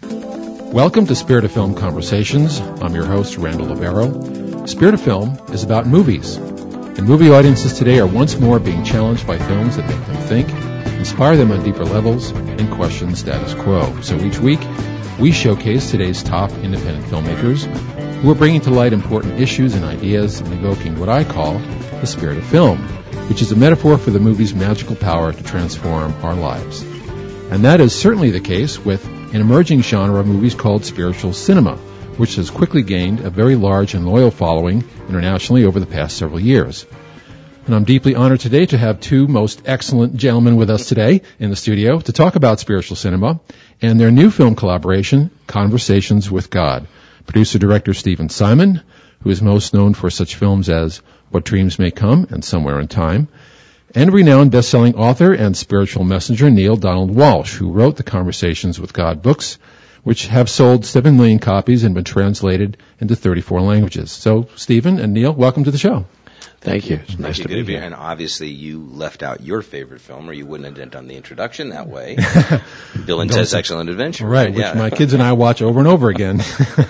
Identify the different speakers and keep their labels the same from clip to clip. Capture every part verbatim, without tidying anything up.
Speaker 1: Welcome to Spirit of Film Conversations. I'm your host, Randall Libero. Spirit of Film is about movies. And movie audiences today are once more being challenged by films that make them think, inspire them on deeper levels, and question the status quo. So each week, we showcase today's top independent filmmakers who are bringing to light important issues and ideas and evoking what I call the spirit of film, which is a metaphor for the movie's magical power to transform our lives. And that is certainly the case with an emerging genre of movies called spiritual cinema, which has quickly gained a very large and loyal following internationally over the past several years. And I'm deeply honored today to have two most excellent gentlemen with us today in the studio to talk about spiritual cinema and their new film collaboration, Conversations with God. Producer-director Stephen Simon, who is most known for such films as What Dreams May Come and Somewhere in Time, and renowned best-selling author and spiritual messenger Neale Donald Walsch, who wrote the Conversations with God books, which have sold seven million copies and been translated into thirty-four languages. So, Stephen and Neale, welcome to the show.
Speaker 2: Thank you. It's nice
Speaker 3: to
Speaker 2: be here.
Speaker 3: And obviously you left out your favorite film, or you wouldn't have done the introduction that way. Bill and Ted's Excellent Adventure.
Speaker 1: Right, which yeah. my kids and I watch over and over again.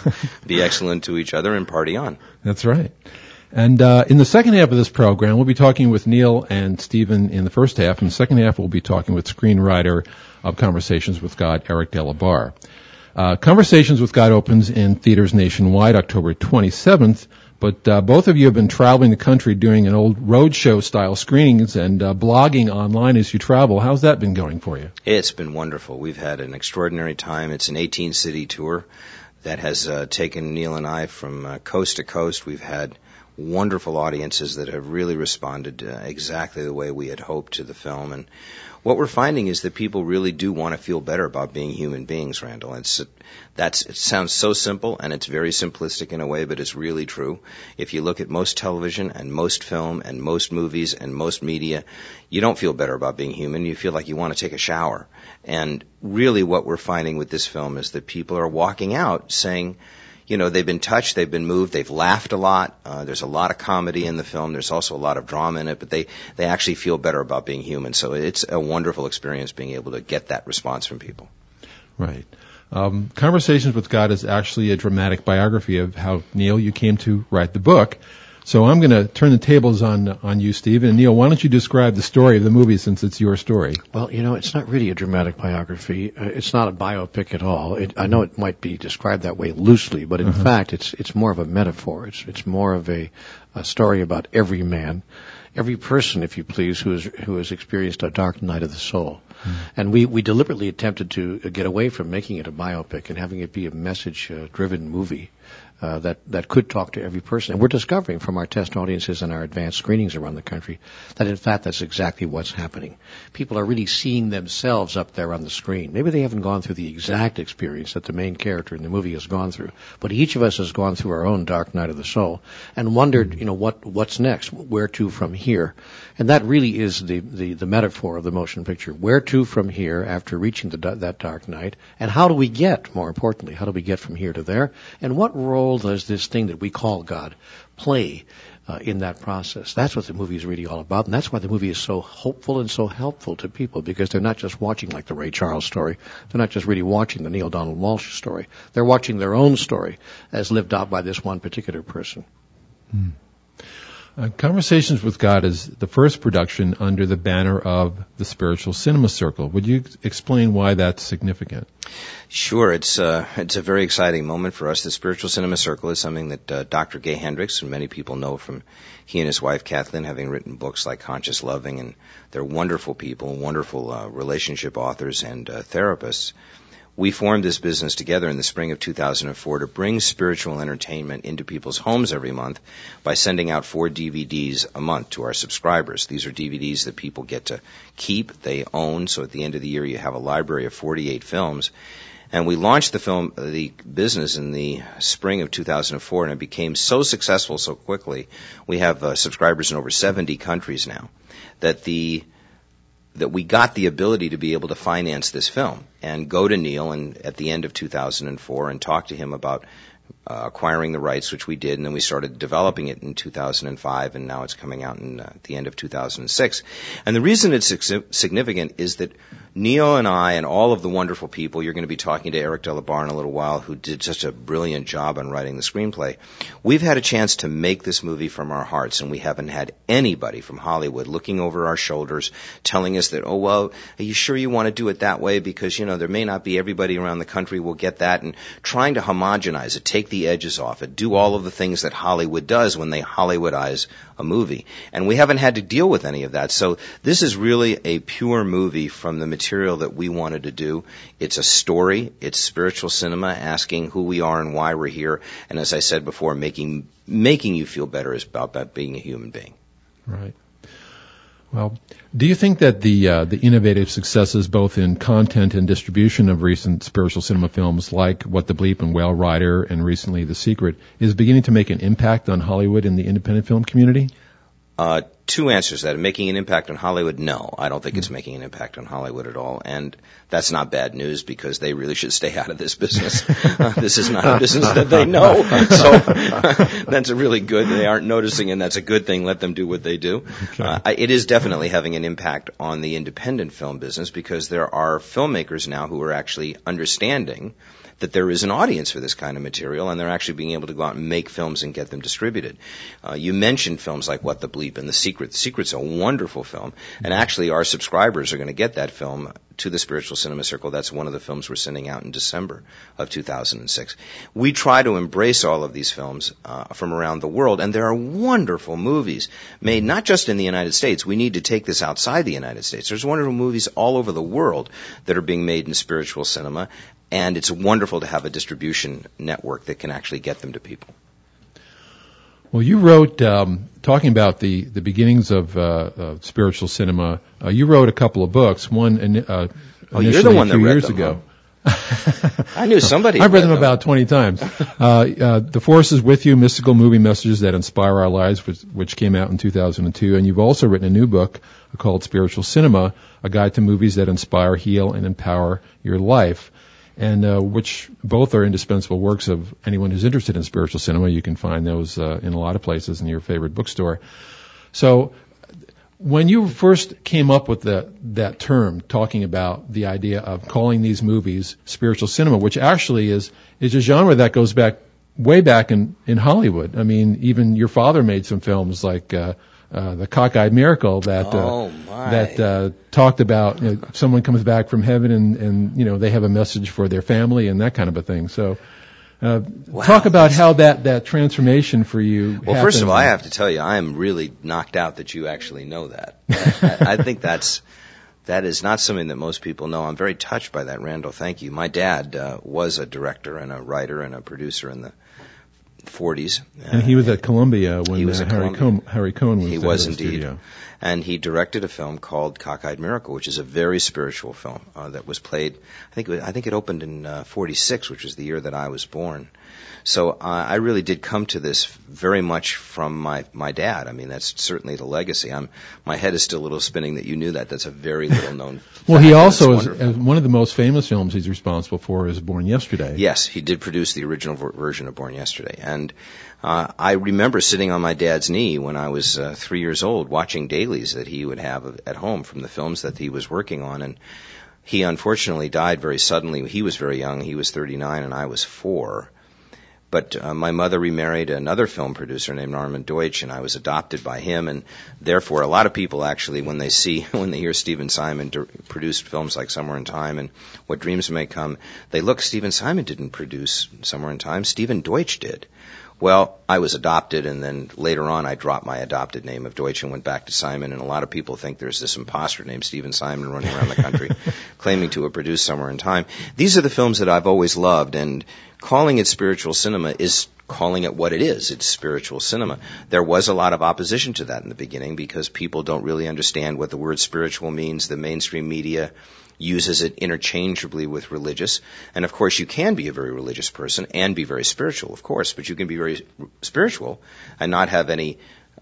Speaker 3: Be excellent to each other and party on.
Speaker 1: That's right. And uh, in the second half of this program, we'll be talking with Neale and Stephen in the first half. In the second half, we'll be talking with screenwriter of Conversations with God, Eric De La Barre. Uh, Conversations with God opens in theaters nationwide October twenty-seventh, but uh, both of you have been traveling the country doing an old roadshow style screenings and uh, blogging online as you travel. How's that been going for you?
Speaker 3: It's been wonderful. We've had an extraordinary time. It's an eighteen city tour that has uh, taken Neale and I from uh, coast to coast. We've had wonderful audiences that have really responded uh, exactly the way we had hoped to the film. And what we're finding is that people really do want to feel better about being human beings, Randall. It's, that's, it sounds so simple, and it's very simplistic in a way, but it's really true. If you look at most television and most film and most movies and most media, you don't feel better about being human. You feel like you want to take a shower. And really what we're finding with this film is that people are walking out saying, you know, they've been touched, they've been moved, they've laughed a lot. Uh, there's a lot of comedy in the film. There's also a lot of drama in it, but they, they actually feel better about being human. So it's a wonderful experience being able to get that response from people.
Speaker 1: Right. Um, Conversations with God is actually a dramatic biography of how, Neale, you came to write the book. So I'm going to turn the tables on on you, Steve. And Neale, why don't you describe the story of the movie since it's your story?
Speaker 2: Well, you know, it's not really a dramatic biography. Uh, it's not a biopic at all. It, I know it might be described that way loosely, but in uh-huh. fact, it's it's more of a metaphor. It's it's more of a, a story about every man, every person, if you please, who has who has experienced a dark night of the soul. Mm. And we, we deliberately attempted to get away from making it a biopic and having it be a message-driven uh, movie. Uh, that, that could talk to every person. And we're discovering from our test audiences and our advanced screenings around the country that, in fact, that's exactly what's happening. People are really seeing themselves up there on the screen. Maybe they haven't gone through the exact experience that the main character in the movie has gone through, but each of us has gone through our own dark night of the soul and wondered, you know, what what's next? Where to from here? And that really is the, the, the metaphor of the motion picture. Where to from here after reaching the, that dark night? And how do we get, more importantly, how do we get from here to there? And what role does this thing that we call God play uh, in that process? That's what the movie is really all about, and that's why the movie is so hopeful and so helpful to people, because they're not just watching like the Ray Charles story. They're not just really watching the Neale Donald Walsch story. They're watching their own story as lived out by this one particular person.
Speaker 1: Hmm. Uh, Conversations with God is the first production under the banner of the Spiritual Cinema Circle. Would you explain why that's significant?
Speaker 3: Sure. It's uh, it's a very exciting moment for us. The Spiritual Cinema Circle is something that uh, Doctor Gay Hendricks, and many people know from he and his wife Kathleen having written books like Conscious Loving, and they're wonderful people, wonderful uh, relationship authors and uh, therapists. We formed this business together in the spring of two thousand four to bring spiritual entertainment into people's homes every month by sending out four D V Ds a month to our subscribers. These are D V Ds that people get to keep, they own, so at the end of the year you have a library of forty-eight films. And we launched the film, the business in the spring of two thousand four, and it became so successful so quickly. We have uh, subscribers in over seventy countries now, that the that we got the ability to be able to finance this film and go to Neale and at the end of two thousand four and talk to him about uh, acquiring the rights, which we did, and then we started developing it in two thousand five, and now it's coming out in uh, the end of two thousand six. And the reason it's significant is that Neo and I and all of the wonderful people, you're going to be talking to Eric Delabar in a little while, who did such a brilliant job on writing the screenplay. We've had a chance to make this movie from our hearts, and we haven't had anybody from Hollywood looking over our shoulders telling us that, oh, well, are you sure you want to do it that way? Because, you know, there may not be everybody around the country will get that, and trying to homogenize it, take the edges off it, do all of the things that Hollywood does when they Hollywoodize a movie. And we haven't had to deal with any of that. So this is really a pure movie from the material that we wanted to do. It's a story. It's spiritual cinema, asking who we are and why we're here. And as I said before, making making you feel better is about, about being a human being.
Speaker 1: Right. Well, do you think that the uh, the innovative successes both in content and distribution of recent spiritual cinema films like What the Bleep and Whale Rider and recently The Secret is beginning to make an impact on Hollywood and the independent film community?
Speaker 3: Uh, two answers to that. Making an impact on Hollywood? No, I don't think it's making an impact on Hollywood at all. And that's not bad news because they really should stay out of this business. Uh, this is not a business that they know. So that's a really good. They aren't noticing, and that's a good thing. Let them do what they do. Okay. Uh, it is definitely having an impact on the independent film business because there are filmmakers now who are actually understanding that there is an audience for this kind of material, and they're actually being able to go out and make films and get them distributed. Uh, you mentioned films like What the Bleep and The Secret. The Secret's a wonderful film, and actually our subscribers are going to get that film to the Spiritual Cinema Circle. That's one of the films we're sending out in December of two thousand six. We try to embrace all of these films uh, from around the world, and there are wonderful movies made not just in the United States. We need to take this outside the United States. There's wonderful movies all over the world that are being made in spiritual cinema, and it's wonderful to have a distribution network that can actually get them to people.
Speaker 1: Well, you wrote, um, talking about the, the beginnings of uh, uh, spiritual cinema, uh, you wrote a couple of books. One uh,
Speaker 3: oh, you're the one
Speaker 1: a few
Speaker 3: that read
Speaker 1: years
Speaker 3: them,
Speaker 1: ago.
Speaker 3: Huh? I knew somebody.
Speaker 1: I've read them, them about twenty times. uh, uh, The Force is With You, Mystical Movie Messages That Inspire Our Lives, which, which came out in two thousand two. And you've also written a new book called Spiritual Cinema, A Guide to Movies That Inspire, Heal, and Empower Your Life. And uh, which both are indispensable works of anyone who's interested in spiritual cinema. You can find those uh, in a lot of places in your favorite bookstore. So when you first came up with the, that term, talking about the idea of calling these movies spiritual cinema, which actually is, is a genre that goes back way back in, in Hollywood. I mean, even your father made some films like uh, uh, The Cockeyed Miracle that uh,
Speaker 3: oh, my.
Speaker 1: that uh, talked about, you know, someone comes back from heaven and, and, you know, they have a message for their family and that kind of a thing. So uh,
Speaker 3: wow.
Speaker 1: talk about how that, that transformation for you
Speaker 3: Well,
Speaker 1: happened.
Speaker 3: First of all, I have to tell you, I am really knocked out that you actually know that. I, I think that's that is not something that most people know. I'm very touched by that, Randall. Thank you. My dad uh, was a director and a writer and a producer in the forties.
Speaker 1: And he was at Columbia when
Speaker 3: he was
Speaker 1: uh,
Speaker 3: at
Speaker 1: Harry,
Speaker 3: Columbia.
Speaker 1: Cohn, Harry Cohn was
Speaker 3: He
Speaker 1: the
Speaker 3: was
Speaker 1: head of the
Speaker 3: indeed.
Speaker 1: studio.
Speaker 3: And he directed a film called Cockeyed Miracle, which is a very spiritual film uh, that was played. I think it was, I think it opened in uh, forty-six, which was the year that I was born. So uh, I really did come to this very much from my my dad. I mean, that's certainly the legacy. I'm my head is still a little spinning that you knew that. That's a very little known.
Speaker 1: Well,
Speaker 3: fact,
Speaker 1: he also is
Speaker 3: wonderful.
Speaker 1: uh, one of the most famous films he's responsible for is Born Yesterday.
Speaker 3: Yes, he did produce the original ver- version of Born Yesterday, and uh, I remember sitting on my dad's knee when I was uh, three years old, watching dailies that he would have at home from the films that he was working on, and he unfortunately died very suddenly. He was very young; he was thirty-nine, and I was four. But uh, my mother remarried another film producer named Norman Deutsch, and I was adopted by him. And therefore, a lot of people actually, when they see, when they hear Stephen Simon d- produce films like Somewhere in Time and What Dreams May Come, they look, Stephen Simon didn't produce Somewhere in Time, Stephen Deutsch did. Well, I was adopted, and then later on I dropped my adopted name of Deutsch and went back to Simon, and a lot of people think there's this imposter named Stephen Simon running around the country claiming to have produced Somewhere in Time. These are the films that I've always loved, and calling it spiritual cinema is calling it what it is. It's spiritual cinema. There was a lot of opposition to that in the beginning because people don't really understand what the word spiritual means. The mainstream media uses it interchangeably with religious. And of course, you can be a very religious person and be very spiritual, of course, but you can be very spiritual and not have any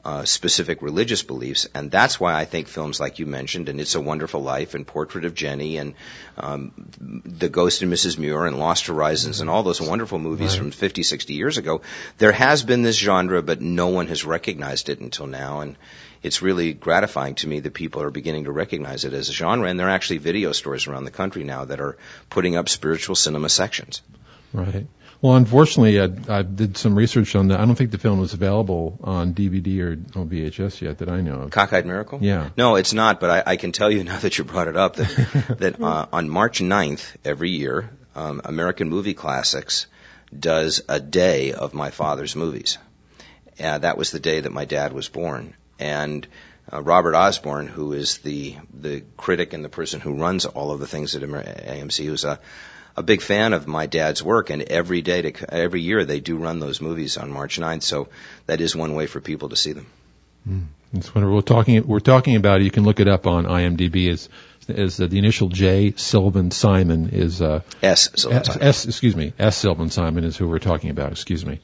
Speaker 3: uh, specific religious beliefs. And that's why I think films like you mentioned, and It's a Wonderful Life, and Portrait of Jenny, and um, The Ghost and Missus Muir, and Lost Horizons, and all those wonderful movies
Speaker 1: Right.
Speaker 3: from fifty, sixty years ago, there has been this genre, but no one has recognized it until now. And it's really gratifying to me that people are beginning to recognize it as a genre, and there are actually video stores around the country now that are putting up spiritual cinema sections.
Speaker 1: Right. Well, unfortunately, I, I did some research on that. I don't think the film was available on D V D or on V H S yet that I know of.
Speaker 3: Cockeyed Miracle?
Speaker 1: Yeah.
Speaker 3: No, it's not, but I, I can tell you now that you brought it up that, that uh, on March ninth every year, um, American Movie Classics does a day of my father's movies. Uh, that was the day that my dad was born. And uh, Robert Osborne, who is the the critic and the person who runs all of the things at A M C, who's a a big fan of my dad's work, and every day to every year they do run those movies on March ninth. So that is one way for people to see them.
Speaker 1: Mm. That's wonderful. We're talking we're talking about it. You can look it up on IMDb. Is is uh, the initial J. Sylvan Simon is uh,
Speaker 3: S. Sylvan
Speaker 1: S,
Speaker 3: Simon.
Speaker 1: S. Excuse me. S. Sylvan Simon is who we're talking about. Excuse me.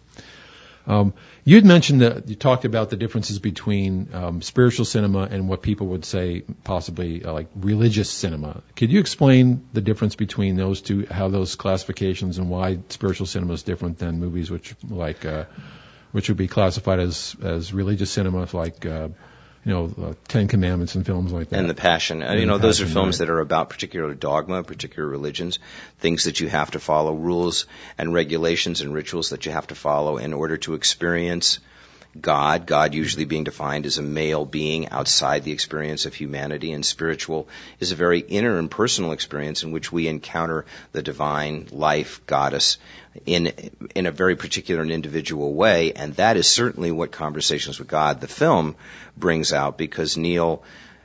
Speaker 1: Um, you had mentioned that you talked about the differences between um, spiritual cinema and what people would say possibly uh, like religious cinema. Could you explain the difference between those two, how those classifications, and why spiritual cinema is different than movies which like uh, which would be classified as as religious cinema, like uh, you know uh, Ten Commandments and films like that.
Speaker 3: And The Passion.
Speaker 1: And
Speaker 3: you know,
Speaker 1: The
Speaker 3: those are
Speaker 1: Passion,
Speaker 3: films
Speaker 1: right.
Speaker 3: that are about particular dogma, particular religions, things that you have to follow, rules and regulations and rituals that you have to follow in order to experience God, God usually being defined as a male being outside the experience of humanity, and spiritual is a very inner and personal experience in which we encounter the divine life, goddess, in in a very particular and individual way, and that is certainly what Conversations with God, the film, brings out, because Neil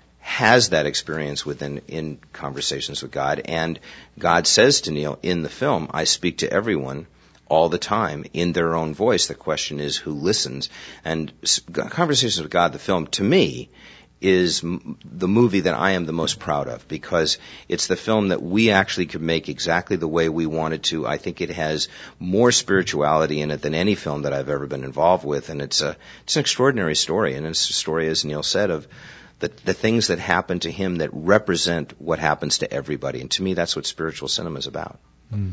Speaker 3: has that experience within in Conversations with God, and God says to Neil in the film, I speak to everyone all the time in their own voice. The question is who listens. And Conversations with God, the film, to me, is m- the movie that I am the most proud of, because it's the film that we actually could make exactly the way we wanted to. I think it has more spirituality in it than any film that I've ever been involved with, and it's a it's an extraordinary story, and it's a story, as Neil said, of the, the things that happen to him that represent what happens to everybody. And to me, that's what spiritual cinema is about.
Speaker 1: Mm.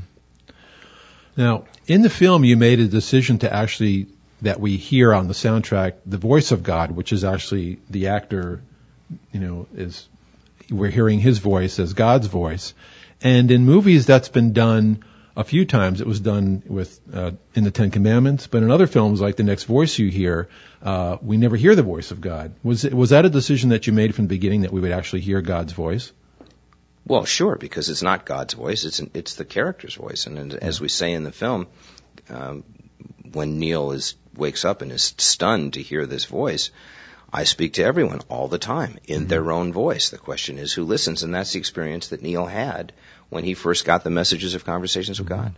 Speaker 1: Now, in the film, you made a decision to actually, that we hear on the soundtrack, the voice of God, which is actually the actor, you know, is, we're hearing his voice as God's voice. And in movies, that's been done a few times. It was done with, uh, in the Ten Commandments, but in other films, like The Next Voice You Hear, uh, we never hear the voice of God. Was it, was that a decision that you made from the beginning, that we would actually hear God's voice?
Speaker 3: Well, sure, because it's not God's voice; it's an, it's the character's voice. And, and as we say in the film, um, when Neil is wakes up and is stunned to hear this voice, I speak to everyone all the time in mm-hmm. their own voice. The question is who listens, and that's the experience that Neil had when he first got the messages of Conversations with God.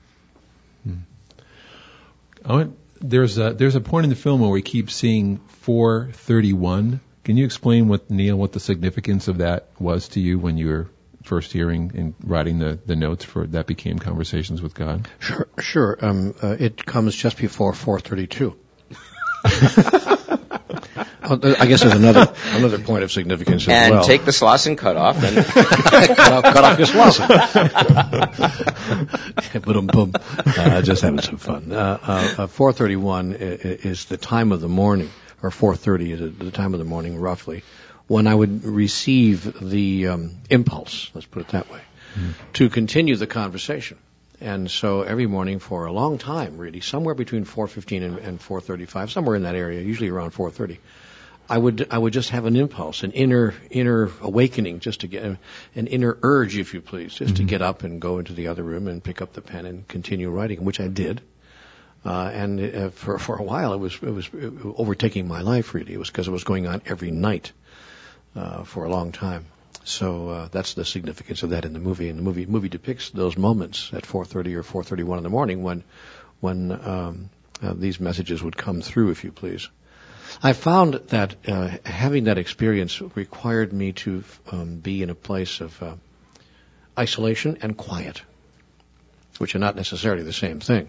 Speaker 1: Mm-hmm. I want, there's a there's a point in the film where we keep seeing four thirty-one. Can you explain what, Neil, what the significance of that was to you when you were first hearing and writing the, the notes for that became Conversations with God?
Speaker 2: Sure, sure. Um, uh, it comes just before four thirty-two. I guess there's another another point of significance as
Speaker 3: and
Speaker 2: well.
Speaker 3: And take the Slauson cut off and
Speaker 2: cut, off, cut off your Slauson. boom, boom. Uh, just having some fun. Uh, uh, uh, four thirty-one is the time of the morning, or four thirty is the time of the morning, roughly, when I would receive the um, impulse, let's put it that way, mm. to continue the conversation. And so every morning for a long time, really, somewhere between four fifteen and, and four thirty-five, somewhere in that area, usually around four thirty, I would I would just have an impulse, an inner inner awakening, just to get an inner urge, if you please, just mm-hmm. to get up and go into the other room and pick up the pen and continue writing, which I did. Uh, and uh, for for a while, it was it was overtaking my life. Really, it was because it was going on every night uh, for a long time. So uh, that's the significance of that in the movie. And the movie movie depicts those moments at four thirty or four thirty-one in the morning when when um, uh, these messages would come through, if you please. I found that uh, having that experience required me to um, be in a place of uh, isolation and quiet, which are not necessarily the same thing.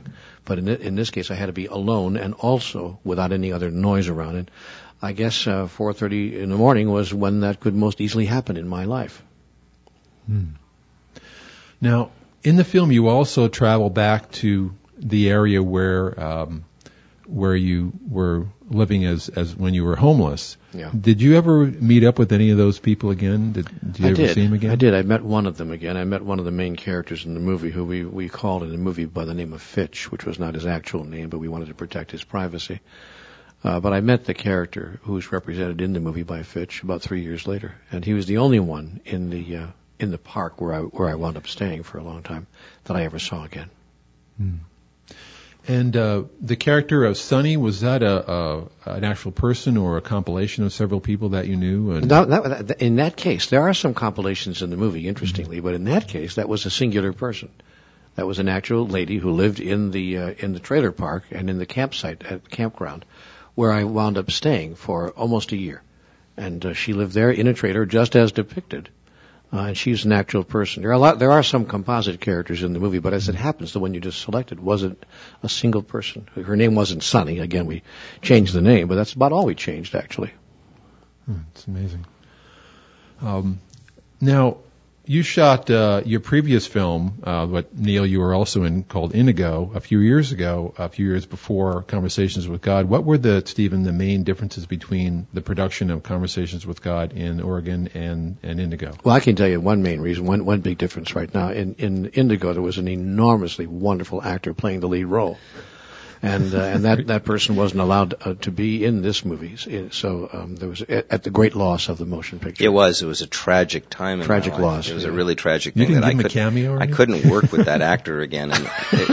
Speaker 2: But in, in this case, I had to be alone and also without any other noise around it. I guess uh, four thirty in the morning was when that could most easily happen in my life.
Speaker 1: Hmm. Now, in the film, you also travel back to the area where um, where you were living as as when you were homeless.
Speaker 2: Yeah.
Speaker 1: Did you ever meet up with any of those people again? Did, did you
Speaker 2: I
Speaker 1: ever
Speaker 2: did.
Speaker 1: see them again?
Speaker 2: I did. I met one of them again. I met one of the main characters in the movie, who we we called in the movie by the name of Fitch, which was not his actual name, but we wanted to protect his privacy. Uh, but I met the character who's represented in the movie by Fitch about three years later, and he was the only one in the uh, in the park where I where I wound up staying for a long time that I ever saw again.
Speaker 1: Hmm. And uh, the character of Sonny, was that a, a an actual person or a compilation of several people that you knew? And
Speaker 2: that, that, in that case, there are some compilations in the movie, interestingly, mm-hmm. but in that case, that was a singular person. That was an actual lady who lived in the uh, in the trailer park and in the campsite at the campground, where I wound up staying for almost a year. And uh, she lived there in a trailer just as depicted. Uh, and she's an actual person. There are a lot, there are some composite characters in the movie, but as it happens, the one you just selected wasn't a single person. Her name wasn't Sonny. Again, we changed the name, but that's about all we changed, actually.
Speaker 1: Hmm, it's amazing. Um, now, you shot uh, your previous film, uh, what Neil, you were also in, called Indigo, a few years ago, a few years before Conversations with God. What were the, Stephen, the main differences between the production of Conversations with God in Oregon and, and Indigo?
Speaker 2: Well, I can tell you one main reason, one one big difference right now. In, in Indigo, there was an enormously wonderful actor playing the lead role. And uh, and that, that person wasn't allowed uh, to be in this movie. So um, there was at, at the great loss of the motion picture.
Speaker 3: It was. It was a tragic time. In
Speaker 2: tragic
Speaker 3: my life.
Speaker 2: loss.
Speaker 3: It was
Speaker 2: yeah.
Speaker 3: a really tragic
Speaker 1: you
Speaker 3: thing
Speaker 1: didn't
Speaker 3: that
Speaker 1: give
Speaker 3: I
Speaker 1: him
Speaker 3: could.
Speaker 1: A cameo or
Speaker 3: I couldn't work with that actor again. And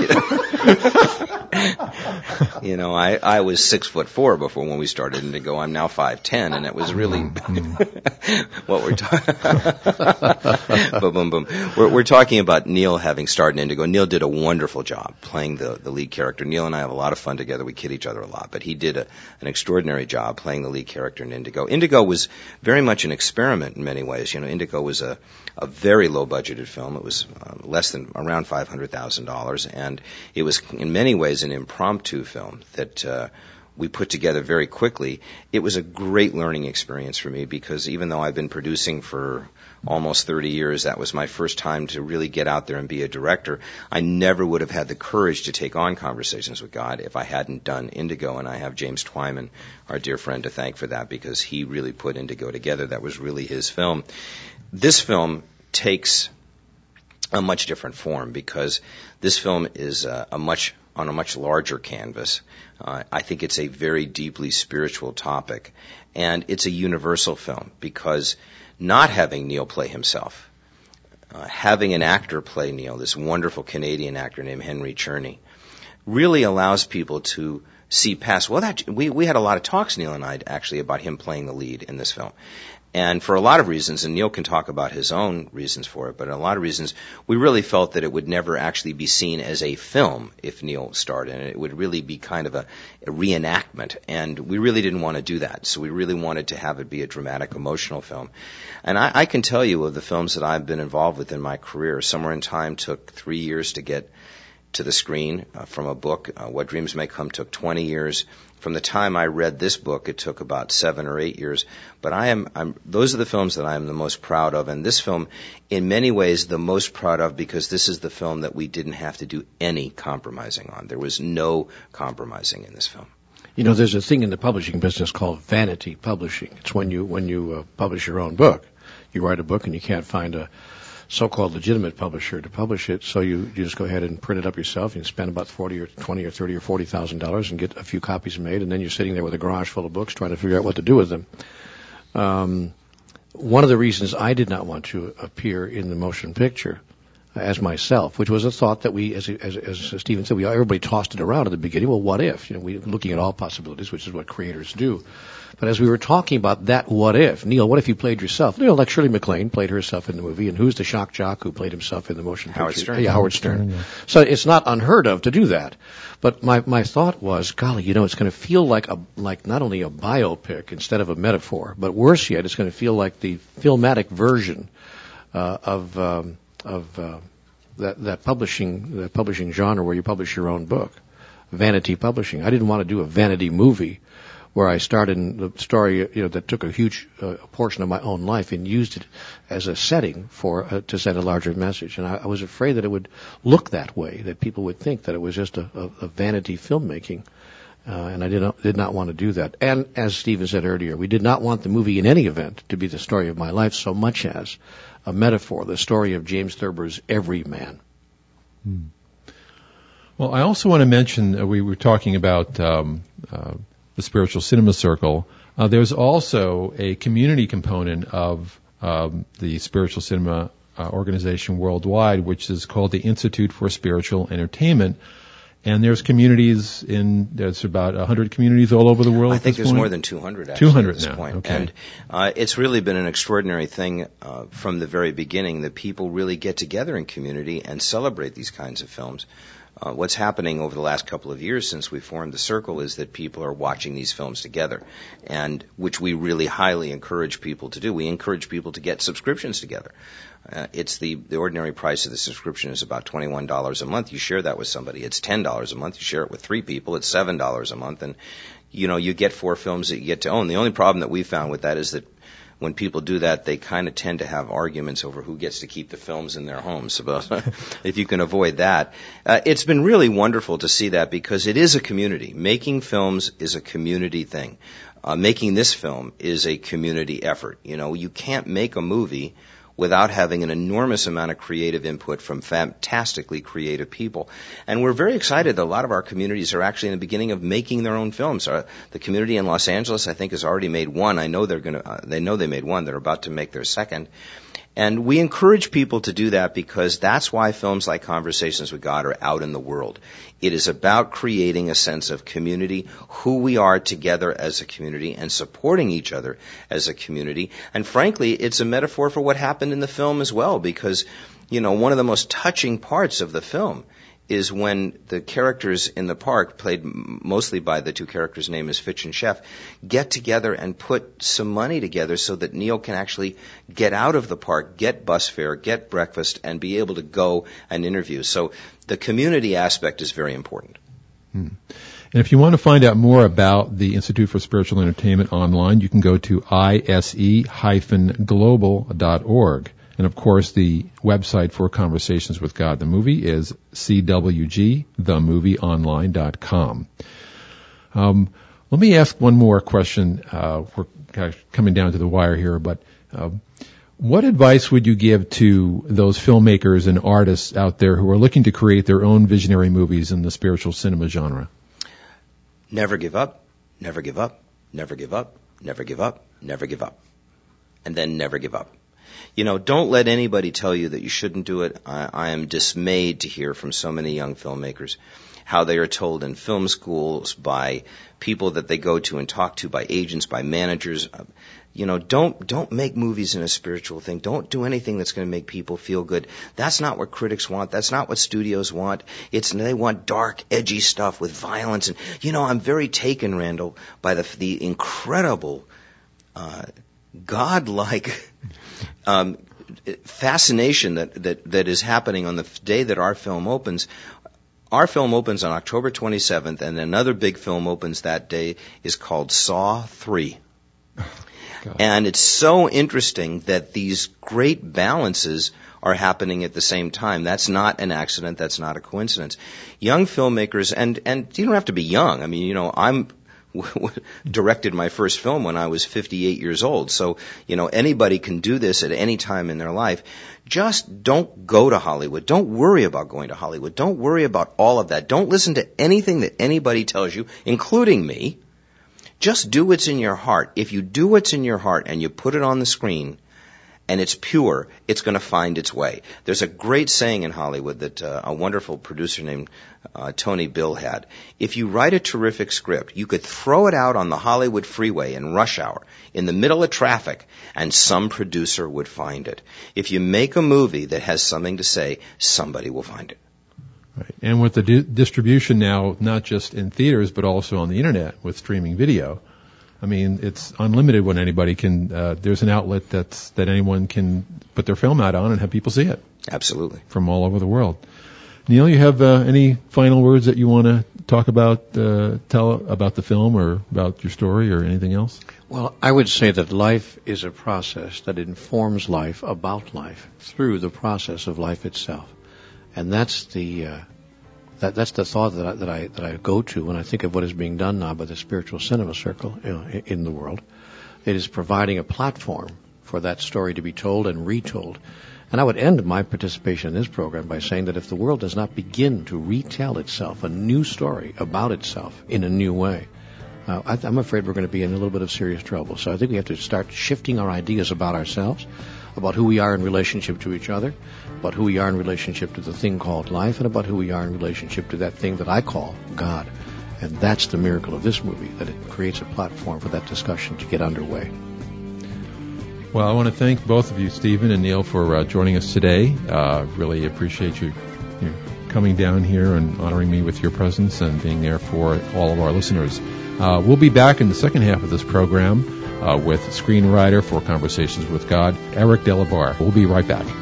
Speaker 3: it, you know, I I was six foot four before when we started Indigo. I'm now five ten, and it was really what we're talking. boom, boom, boom. We're, we're talking about Neil having starred in Indigo. Neil did a wonderful job playing the the lead character. Neil and I have a lot of fun together. We kid each other a lot, but he did a, an extraordinary job playing the lead character in Indigo. Indigo was very much an experiment in many ways. You know, Indigo was a, a very low budgeted film. It was uh, less than around five hundred thousand dollars, and it was in many ways an impromptu film that uh, we put together very quickly. It was a great learning experience for me because even though I've been producing for almost thirty years, that was my first time to really get out there and be a director. I never would have had the courage to take on Conversations with God if I hadn't done Indigo, and I have James Twyman, our dear friend, to thank for that because he really put Indigo together. That was really his film. This film takes a much different form because this film is uh, a much on a much larger canvas. Uh, I think it's a very deeply spiritual topic, and it's a universal film because not having Neil play himself, uh, having an actor play Neil, this wonderful Canadian actor named Henry Cherney, really allows people to see past, well, that, we, we had a lot of talks, Neil and I, actually, about him playing the lead in this film. And for a lot of reasons, and Neil can talk about his own reasons for it, but a lot of reasons, we really felt that it would never actually be seen as a film if Neil starred in it. It would really be kind of a, a reenactment, and we really didn't want to do that. So we really wanted to have it be a dramatic, emotional film. And I, I can tell you of the films that I've been involved with in my career, Somewhere in Time took three years to get to the screen uh, from a book. Uh, What Dreams May Come took twenty years. From the time I read this book, it took about seven or eight years. But I am, I'm, those are the films that I am the most proud of. And this film, in many ways, the most proud of because this is the film that we didn't have to do any compromising on. There was no compromising in this film.
Speaker 2: You know, there's a thing in the publishing business called vanity publishing. It's when you when you uh, publish your own book. You write a book and you can't find a so-called legitimate publisher to publish it, so you, you just go ahead and print it up yourself. You spend about forty or twenty or thirty or forty thousand dollars and get a few copies made, and then you're sitting there with a garage full of books trying to figure out what to do with them. Um, one of the reasons I did not want to appear in the motion picture as myself, which was a thought that we, as as, as Stephen said, we everybody tossed it around at the beginning. Well, what if? You know, we looking at all possibilities, which is what creators do. But as we were talking about that what if, Neil, what if you played yourself? You know, like Shirley MacLaine played herself in the movie, and who's the shock jock who played himself in the motion picture?
Speaker 3: Howard Stern.
Speaker 2: Yeah, Howard Stern.
Speaker 1: Stern, yeah.
Speaker 2: So it's not unheard of to do that. But my, my thought was, golly, you know, it's going to feel like a like not only a biopic instead of a metaphor, but worse yet, it's going to feel like the filmatic version uh, of um, of uh, that that publishing that publishing genre where you publish your own book. vanity publishing. I didn't want to do a vanity movie where I started in the story, you know, that took a huge uh, portion of my own life and used it as a setting for uh, to send a larger message. And I, I was afraid that it would look that way, that people would think that it was just a, a, a vanity filmmaking. Uh, and I did not, did not want to do that. And as Stephen said earlier, we did not want the movie in any event to be the story of my life so much as a metaphor, the story of James Thurber's Everyman.
Speaker 1: Hmm. Well, I also want to mention, uh, we were talking about um, uh, the Spiritual Cinema Circle. Uh, there's also a community component of um, the Spiritual Cinema uh, organization worldwide, which is called the Institute for Spiritual Entertainment. And there's communities in, there's about one hundred communities all over the world.
Speaker 3: I think there's
Speaker 1: point?
Speaker 3: more than two hundred actually
Speaker 1: two hundred
Speaker 3: at this
Speaker 1: now.
Speaker 3: point.
Speaker 1: Okay.
Speaker 3: And uh, it's really been an extraordinary thing uh, from the very beginning that people really get together in community and celebrate these kinds of films. Uh, what's happening over the last couple of years since we formed the circle is that people are watching these films together, and which we really highly encourage people to do. We encourage people to get subscriptions together. Uh, it's the, the ordinary price of the subscription is about twenty-one dollars a month. You share that with somebody. It's ten dollars a month. You share it with three people. It's seven dollars a month. And, you know, you get four films that you get to own. The only problem that we found with that is that when people do that, they kind of tend to have arguments over who gets to keep the films in their homes. So if you can avoid that. Uh, it's been really wonderful to see that because it is a community. Making films is a community thing. Uh, making this film is a community effort. You know, you can't make a movie without having an enormous amount of creative input from fantastically creative people. And we're very excited that a lot of our communities are actually in the beginning of making their own films. Uh, the community in Los Angeles, I think, has already made one. I know they're going to, uh, they know they made one. They're about to make their second. And we encourage people to do that because that's why films like Conversations with God are out in the world. It is about creating a sense of community, who we are together as a community, and supporting each other as a community. And frankly, it's a metaphor for what happened in the film as well, because, you know, one of the most touching parts of the film is when the characters in the park, played mostly by the two characters' name is Fitch and Chef, get together and put some money together so that Neil can actually get out of the park, get bus fare, get breakfast, and be able to go and interview. So the community aspect is very important.
Speaker 1: Hmm. And if you want to find out more about the Institute for Spiritual Entertainment online, you can go to I S E global dot org. And of course, the website for Conversations with God, the movie, is C W G the movie online dot com. Um, let me ask one more question. Uh, we're kind of coming down to the wire here, but uh, what advice would you give to those filmmakers and artists out there who are looking to create their own visionary movies in the spiritual cinema genre?
Speaker 3: Never give up, never give up, never give up, never give up, never give up, and then never give up. You know, don't let anybody tell you that you shouldn't do it. I, I am dismayed to hear from so many young filmmakers how they are told in film schools by people that they go to and talk to, by agents, by managers, uh, you know, don't don't make movies in a spiritual thing. Don't do anything that's going to make people feel good. That's not what critics want. That's not what studios want. It's they want dark, edgy stuff with violence. And you know, I'm very taken, Randall, by the the incredible, uh, godlike um, fascination that that that is happening on the day that our film opens. Our film opens on October twenty-seventh, and another big film opens that day is called Saw three. God. And it's so interesting that these great balances are happening at the same time. That's not an accident. That's not a coincidence. Young filmmakers, and, and you don't have to be young. I mean, you know, I'm directed my first film when I was fifty-eight years old. So, you know, anybody can do this at any time in their life. Just don't go to Hollywood. Don't worry about going to Hollywood. Don't worry about all of that. Don't listen to anything that anybody tells you, including me. Just do what's in your heart. If you do what's in your heart and you put it on the screen and it's pure, it's going to find its way. There's a great saying in Hollywood that uh, a wonderful producer named uh, Tony Bill had. If you write a terrific script, you could throw it out on the Hollywood freeway in rush hour, in the middle of traffic, and some producer would find it. If you make a movie that has something to say, somebody will find it.
Speaker 1: Right. And with the di- distribution now, not just in theaters, but also on the internet with streaming video, I mean, it's unlimited when anybody can, uh, there's an outlet that's, that anyone can put their film out on and have people see it.
Speaker 3: Absolutely.
Speaker 1: From all over the world. Neil, you have uh, any final words that you want to talk about, uh, tell about the film or about your story or anything else?
Speaker 2: Well, I would say that life is a process that informs life about life through the process of life itself. And that's the uh, that, that's the thought that I, that I that I go to when I think of what is being done now by the Spiritual Cinema Circle, you know, in the world. It is providing a platform for that story to be told and retold. And I would end my participation in this program by saying that if the world does not begin to retell itself a new story about itself in a new way, uh, I, I'm afraid we're going to be in a little bit of serious trouble. So I think we have to start shifting our ideas about ourselves, about who we are in relationship to each other, about who we are in relationship to the thing called life, and about who we are in relationship to that thing that I call God. And that's the miracle of this movie, that it creates a platform for that discussion to get underway.
Speaker 1: Well, I want to thank both of you, Stephen and Neil, for uh, joining us today. Uh, really appreciate you, you know, coming down here and honoring me with your presence and being there for all of our listeners. Uh, we'll be back in the second half of this program uh, with screenwriter for Conversations with God, Eric Delabarre. We'll be right back.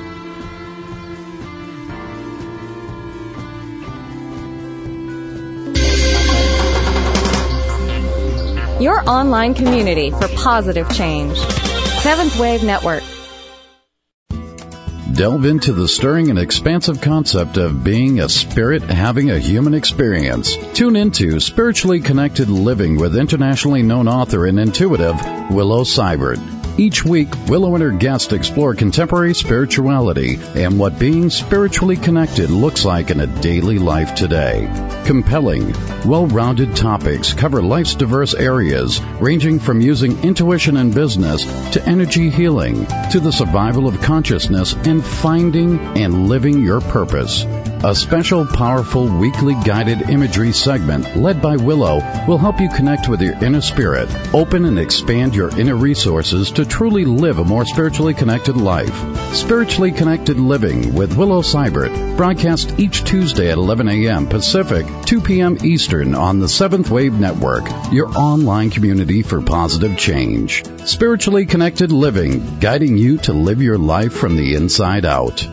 Speaker 4: Your online community for positive change. Seventh Wave Network.
Speaker 5: Delve into the stirring and expansive concept of being a spirit having a human experience. Tune into Spiritually Connected Living with internationally known author and intuitive Willow Seibert. Each week, Willow and her guests explore contemporary spirituality and what being spiritually connected looks like in a daily life today. Compelling, well-rounded topics cover life's diverse areas, ranging from using intuition in business to energy healing to the survival of consciousness and finding and living your purpose. A special, powerful, weekly guided imagery segment led by Willow will help you connect with your inner spirit, open and expand your inner resources to truly live a more spiritually connected life. Spiritually Connected Living with Willow Seibert, broadcast each Tuesday at eleven a.m. Pacific, two p.m. Eastern on the Seventh Wave Network, your online community for positive change. Spiritually Connected Living, guiding you to live your life from the inside out.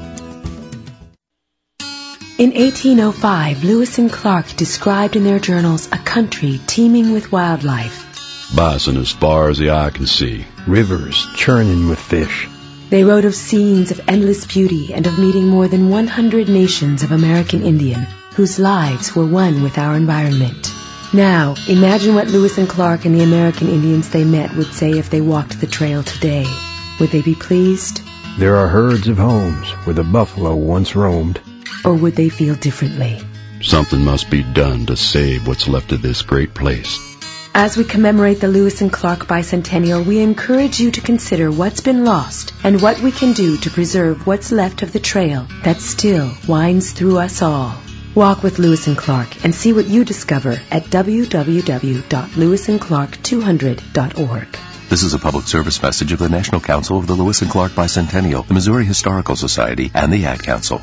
Speaker 6: In eighteen oh five, Lewis and Clark described in their journals a country teeming with wildlife.
Speaker 7: Bison as far as the eye can see. Rivers churning with fish.
Speaker 6: They wrote of scenes of endless beauty and of meeting more than one hundred nations of American Indian whose lives were one with our environment. Now, imagine what Lewis and Clark and the American Indians they met would say if they walked the trail today. Would they be pleased?
Speaker 7: There are herds of homes where the buffalo once roamed.
Speaker 6: Or would they feel differently?
Speaker 7: Something must be done to save what's left of this great place.
Speaker 6: As we commemorate the Lewis and Clark bicentennial, we encourage you to consider what's been lost and what we can do to preserve what's left of the trail that still winds through us all. Walk with Lewis and Clark and see what you discover at w w w dot lewis and clark two hundred dot org.
Speaker 8: This is a public service message of the National Council of the Lewis and Clark Bicentennial, the Missouri Historical Society, and the Ad Council.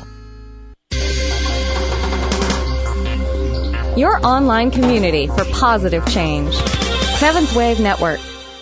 Speaker 4: Your online community for positive change. Seventh Wave Network.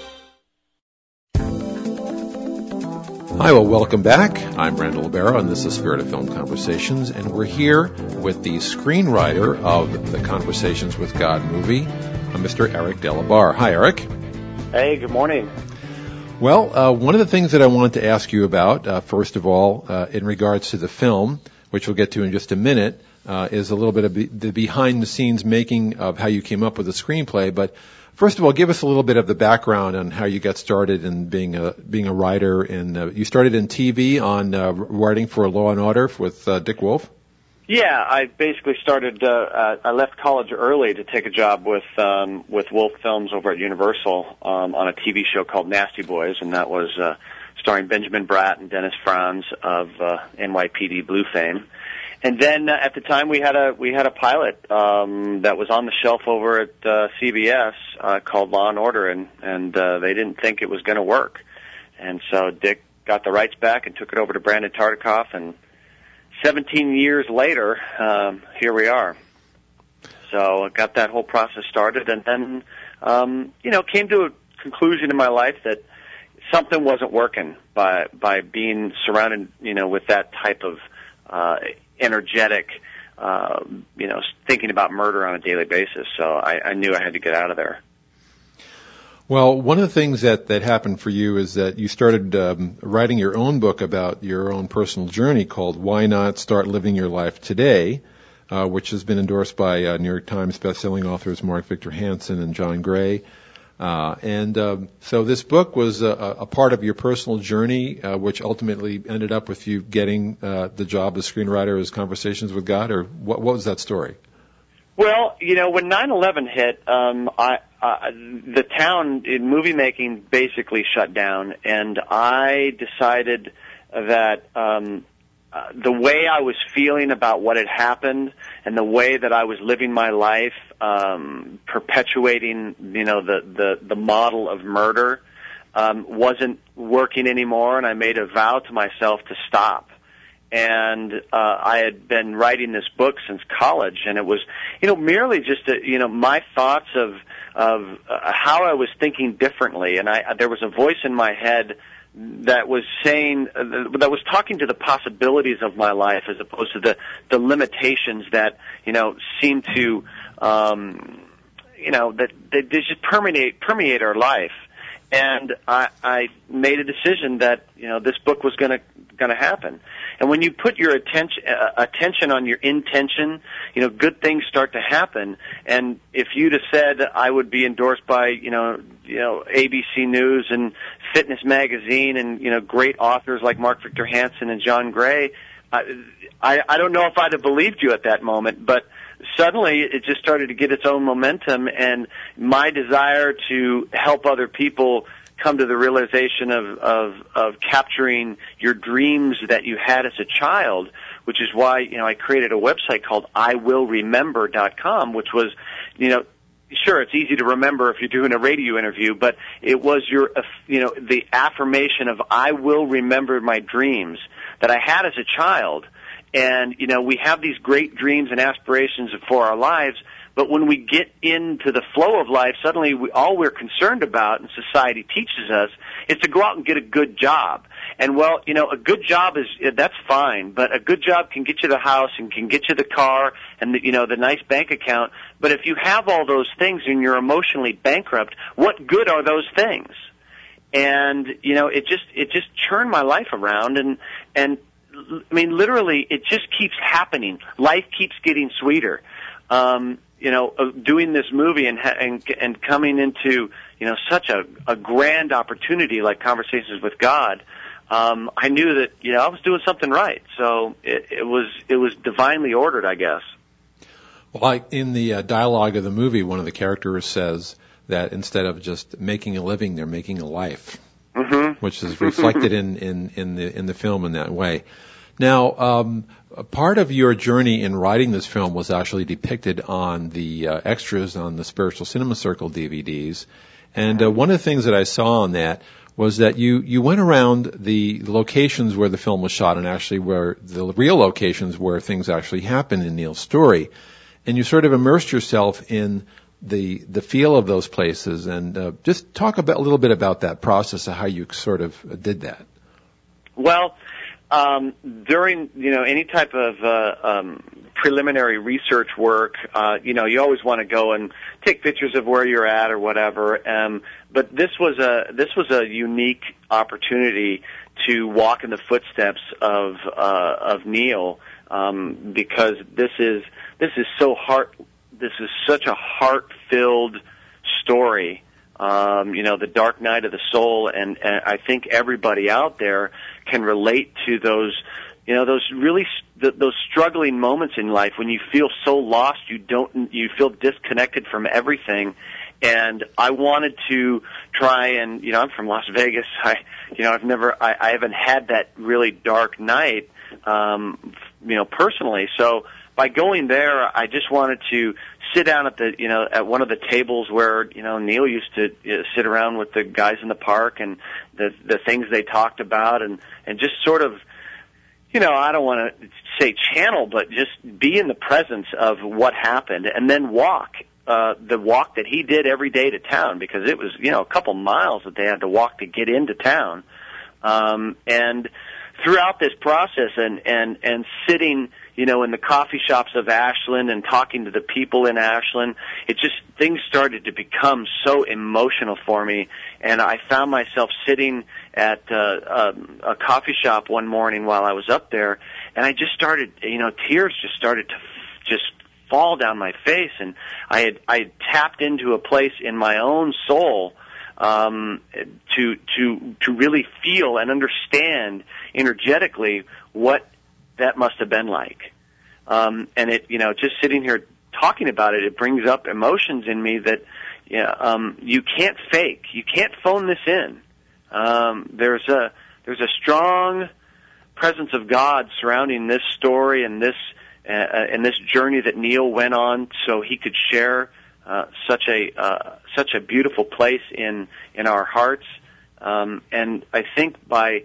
Speaker 1: Hi, well, welcome back. I'm Randall Libero, and this is Spirit of Film Conversations, and we're here with the screenwriter of the Conversations with God movie, Mister Eric Delabarre. Hi, Eric.
Speaker 9: Hey, good morning.
Speaker 1: Well, uh, one of the things that I wanted to ask you about, uh, first of all, uh, in regards to the film, which we'll get to in just a minute, uh, is a little bit of be- the behind-the-scenes making of how you came up with the screenplay. But first of all, give us a little bit of the background on how you got started in being a being a writer. And uh, you started in T V on uh, writing for Law and Order with uh, Dick Wolf.
Speaker 9: Yeah, I basically started. Uh, uh, I left college early to take a job with um, with Wolf Films over at Universal um, on a T V show called Nasty Boys, and that was uh, starring Benjamin Bratt and Dennis Franz of uh, N Y P D Blue fame. And then uh, at the time we had a we had a pilot um, that was on the shelf over at uh, C B S uh, called Law and Order, and and uh, they didn't think it was going to work, and so Dick got the rights back and took it over to Brandon Tartikoff, and seventeen years later, um, here we are. So I got that whole process started, and then um, you know came to a conclusion in my life that something wasn't working by by being surrounded you know with that type of Uh, energetic, uh, you know, thinking about murder on a daily basis. So I, I knew I had to get out of there.
Speaker 1: Well, one of the things that, that happened for you is that you started um, writing your own book about your own personal journey called Why Not Start Living Your Life Today, uh, which has been endorsed by uh, New York Times bestselling authors Mark Victor Hansen and John Gray. Uh, and um, so this book was a, a part of your personal journey, uh, which ultimately ended up with you getting uh, the job as screenwriter as Conversations with God, or what, what was that story?
Speaker 9: Well, you know, when nine eleven hit, um, I, uh, the town in movie making basically shut down, and I decided that um, uh, the way I was feeling about what had happened and the way that I was living my life, um, perpetuating, you know, the, the, the model of murder, um, wasn't working anymore, and I made a vow to myself to stop. And uh, I had been writing this book since college, and it was, you know, merely just, a, you know, my thoughts of of uh, how I was thinking differently. And I, there was a voice in my head that was saying, uh, that was talking to the possibilities of my life as opposed to the the limitations that, you know, seem to, um, you know, that they just permeate permeate our life. And I, I made a decision that, you know, this book was going to going to happen. And when you put your attention uh, attention on your intention, you know, good things start to happen. And if you'd have said I would be endorsed by, you know, you know, A B C News and Fitness Magazine and, you know, great authors like Mark Victor Hansen and John Gray, I, I, I don't know if I'd have believed you at that moment, but suddenly it just started to get its own momentum, and my desire to help other people come to the realization of, of, of capturing your dreams that you had as a child, which is why, you know, I created a website called I will remember dot com, which was, you know, sure, it's easy to remember if you're doing a radio interview, but it was your, you know, the affirmation of I will remember my dreams that I had as a child. And, you know, we have these great dreams and aspirations for our lives, but when we get into the flow of life, suddenly we, all we're concerned about, and society teaches us, is to go out and get a good job. And, well, you know, a good job is, that's fine, but a good job can get you the house and can get you the car and, the, you know, the nice bank account. But if you have all those things and you're emotionally bankrupt, what good are those things? And, you know, it just, it just churned my life around, and, and, I mean, literally, it just keeps happening. Life keeps getting sweeter. Um, you know, uh, doing this movie and, and and coming into, you know, such a, a grand opportunity like Conversations with God, um, I knew that, you know, I was doing something right. So it, it was it was divinely ordered, I guess.
Speaker 1: Well, I, in the uh, dialogue of the movie, one of the characters says that instead of just making a living, they're making a life. Mm-hmm. Which is reflected in, in, in the in the film in that way. Now, um, a part of your journey in writing this film was actually depicted on the uh, extras on the Spiritual Cinema Circle D V Ds, and uh, one of the things that I saw on that was that you you went around the locations where the film was shot, and actually where the real locations where things actually happened in Neil's story, and you sort of immersed yourself in the the feel of those places, and uh, just talk about a little bit about that process of how you sort of did that.
Speaker 9: Well, um, during you know any type of uh, um, preliminary research work, uh, you know you always want to go and take pictures of where you're at or whatever. Um, but this was a this was a unique opportunity to walk in the footsteps of uh, of Neil, um, because this is this is so heart. This is such a heart-filled story, um, you know, the dark night of the soul, and, and I think everybody out there can relate to those, you know, those really th- those struggling moments in life when you feel so lost, you don't, you feel disconnected from everything. And I wanted to try and, you know, I'm from Las Vegas. I, you know, I've never, I, I haven't had that really dark night, um, you know, personally. So by going there, I just wanted to sit down at the, you know, at one of the tables where, you know, Neil used to you know, sit around with the guys in the park and the the things they talked about, and and just sort of, you know, I don't want to say channel, but just be in the presence of what happened, and then walk uh, the walk that he did every day to town, because it was, you know, a couple miles that they had to walk to get into town, um, and throughout this process and and and sitting you know, in the coffee shops of Ashland and talking to the people in Ashland. It just, things started to become so emotional for me, and I found myself sitting at uh, um, a coffee shop one morning while I was up there, and I just started, you know, tears just started to f- just fall down my face, and I had I had tapped into a place in my own soul um, to to to really feel and understand energetically what that must have been like. Um, and it, you know, just sitting here talking about it, it brings up emotions in me that, yeah, um, you can't fake. You can't phone this in. Um, there's a, there's a strong presence of God surrounding this story and this, uh, and this journey that Neil went on so he could share, uh, such a, uh, such a beautiful place in, in our hearts. Um, and I think by,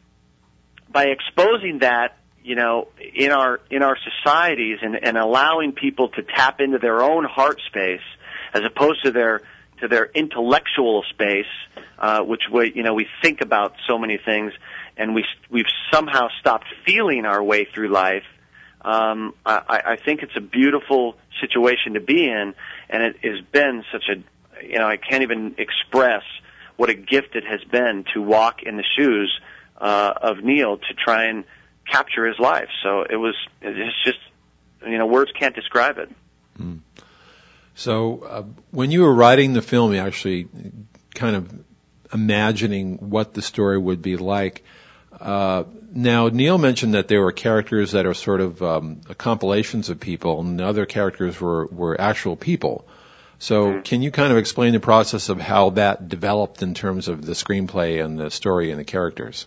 Speaker 9: by exposing that, you know, in our in our societies and, and allowing people to tap into their own heart space as opposed to their to their intellectual space, uh, which we you know we think about so many things, and we we've somehow stopped feeling our way through life. Um, I, I think it's a beautiful situation to be in, and it has been such a you know I can't even express what a gift it has been to walk in the shoes uh, of Neil to try and capture his life. So it was, it's just, you know, words can't describe it.
Speaker 1: Mm. So uh, when you were writing the film, you actually kind of imagining what the story would be like. Uh, now, Neil mentioned that there were characters that are sort of um, compilations of people, and the other characters were, were actual people. So mm-hmm. Can you kind of explain the process of how that developed in terms of the screenplay and the story and the characters?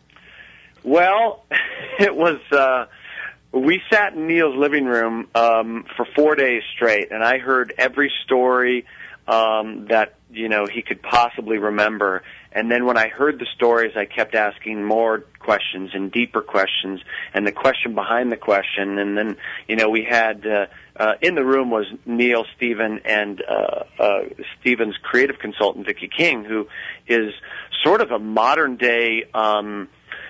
Speaker 9: Well, it was, uh, we sat in Neil's living room, um, for four days straight, and I heard every story, um, that, you know, he could possibly remember. And then when I heard the stories, I kept asking more questions and deeper questions, and the question behind the question. And then, you know, we had, uh, uh, in the room was Neil, Stephen, and, uh, uh, Stephen's creative consultant, Vicki King, who is sort of a modern day, um,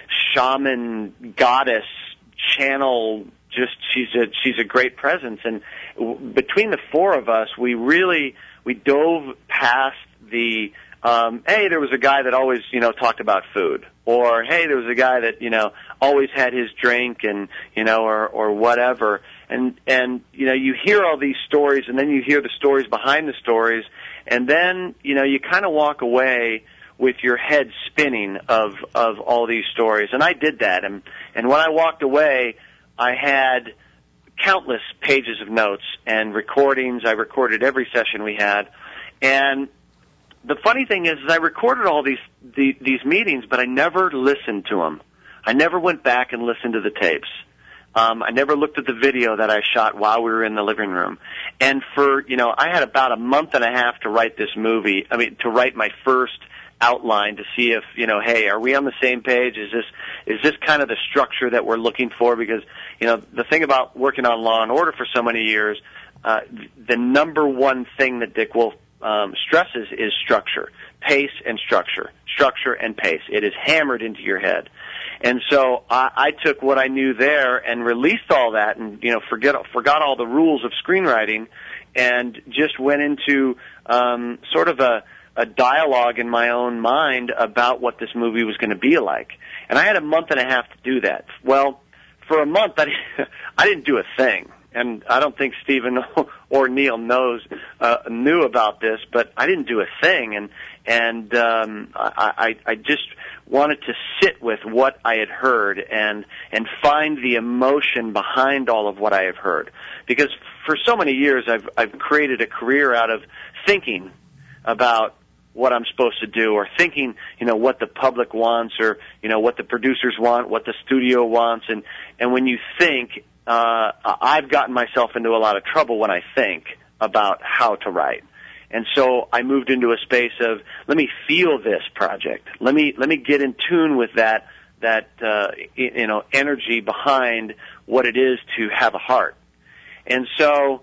Speaker 9: shaman, goddess, channel, just she's a she's a great presence. And w- between the four of us, we really we dove past the um hey, there was a guy that always, you know, talked about food, or hey, there was a guy that, you know, always had his drink, and, you know, or or whatever. And and you know, you hear all these stories, and then you hear the stories behind the stories, and then, you know, you kind of walk away with your head spinning of, of all these stories. And I did that. And, and when I walked away, I had countless pages of notes and recordings. I recorded every session we had. And the funny thing is, is I recorded all these, the, these meetings, but I never listened to them. I never went back and listened to the tapes. Um, I never looked at the video that I shot while we were in the living room. And for, you know, I had about a month and a half to write this movie. I mean, to write my first outline to see if, you know, hey, are we on the same page? Is this is this kind of the structure that we're looking for? Because, you know, the thing about working on Law and Order for so many years, uh, the number one thing that Dick Wolf um, stresses is structure, pace and structure, structure and pace. It is hammered into your head. And so I, I took what I knew there and released all that, and, you know, forget forgot all the rules of screenwriting, and just went into um, sort of a a dialogue in my own mind about what this movie was going to be like. And I had a month and a half to do that. Well, for a month, I, I didn't do a thing. And I don't think Stephen or Neil knows, uh, knew about this, but I didn't do a thing. And, and, um, I, I, I just wanted to sit with what I had heard and, and find the emotion behind all of what I have heard. Because for so many years, I've, I've created a career out of thinking about what I'm supposed to do, or thinking, you know, what the public wants, or, you know, what the producers want, what the studio wants. And, and when you think, uh, I've gotten myself into a lot of trouble when I think about how to write. And so I moved into a space of, let me feel this project. Let me, let me get in tune with that, that, uh, you know, energy behind what it is to have a heart. And so,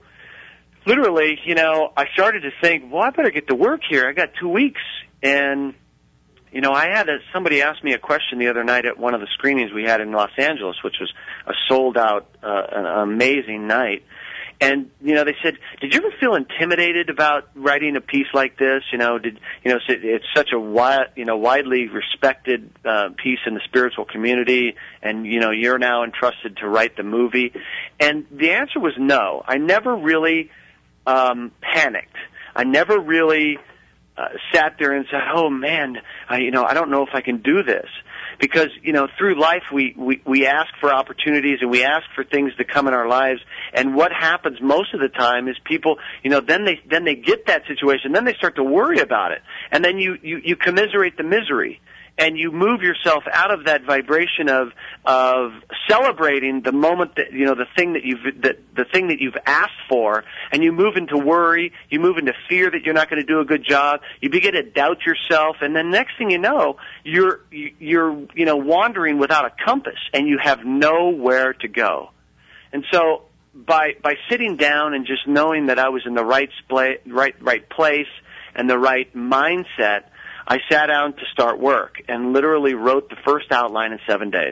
Speaker 9: literally, you know, I started to think, well, I better get to work here. I got two weeks. And you know, I had a, somebody asked me a question the other night at one of the screenings we had in Los Angeles, which was a sold-out, uh, an amazing night. And, you know, they said, did you ever feel intimidated about writing a piece like this? You know, did, you know, it's such a wide, you know, widely respected, uh, piece in the spiritual community, and, you know, you're now entrusted to write the movie. And the answer was no. I never really, um, panicked. I never really, uh, sat there and said, oh man, I, you know, I don't know if I can do this. Because, you know, through life we, we, we ask for opportunities and we ask for things to come in our lives, and what happens most of the time is people, you know, then they then they get that situation, then they start to worry about it. And then you, you, you commiserate the misery. And you move yourself out of that vibration of of celebrating the moment that, you know, the thing that you've that the thing that you've asked for, and you move into worry, you move into fear that you're not going to do a good job. You begin to doubt yourself, and then next thing you know, you're you're you know wandering without a compass, and you have nowhere to go. And so by by sitting down and just knowing that I was in the right spla- right right place and the right mindset, I sat down to start work and literally wrote the first outline in seven days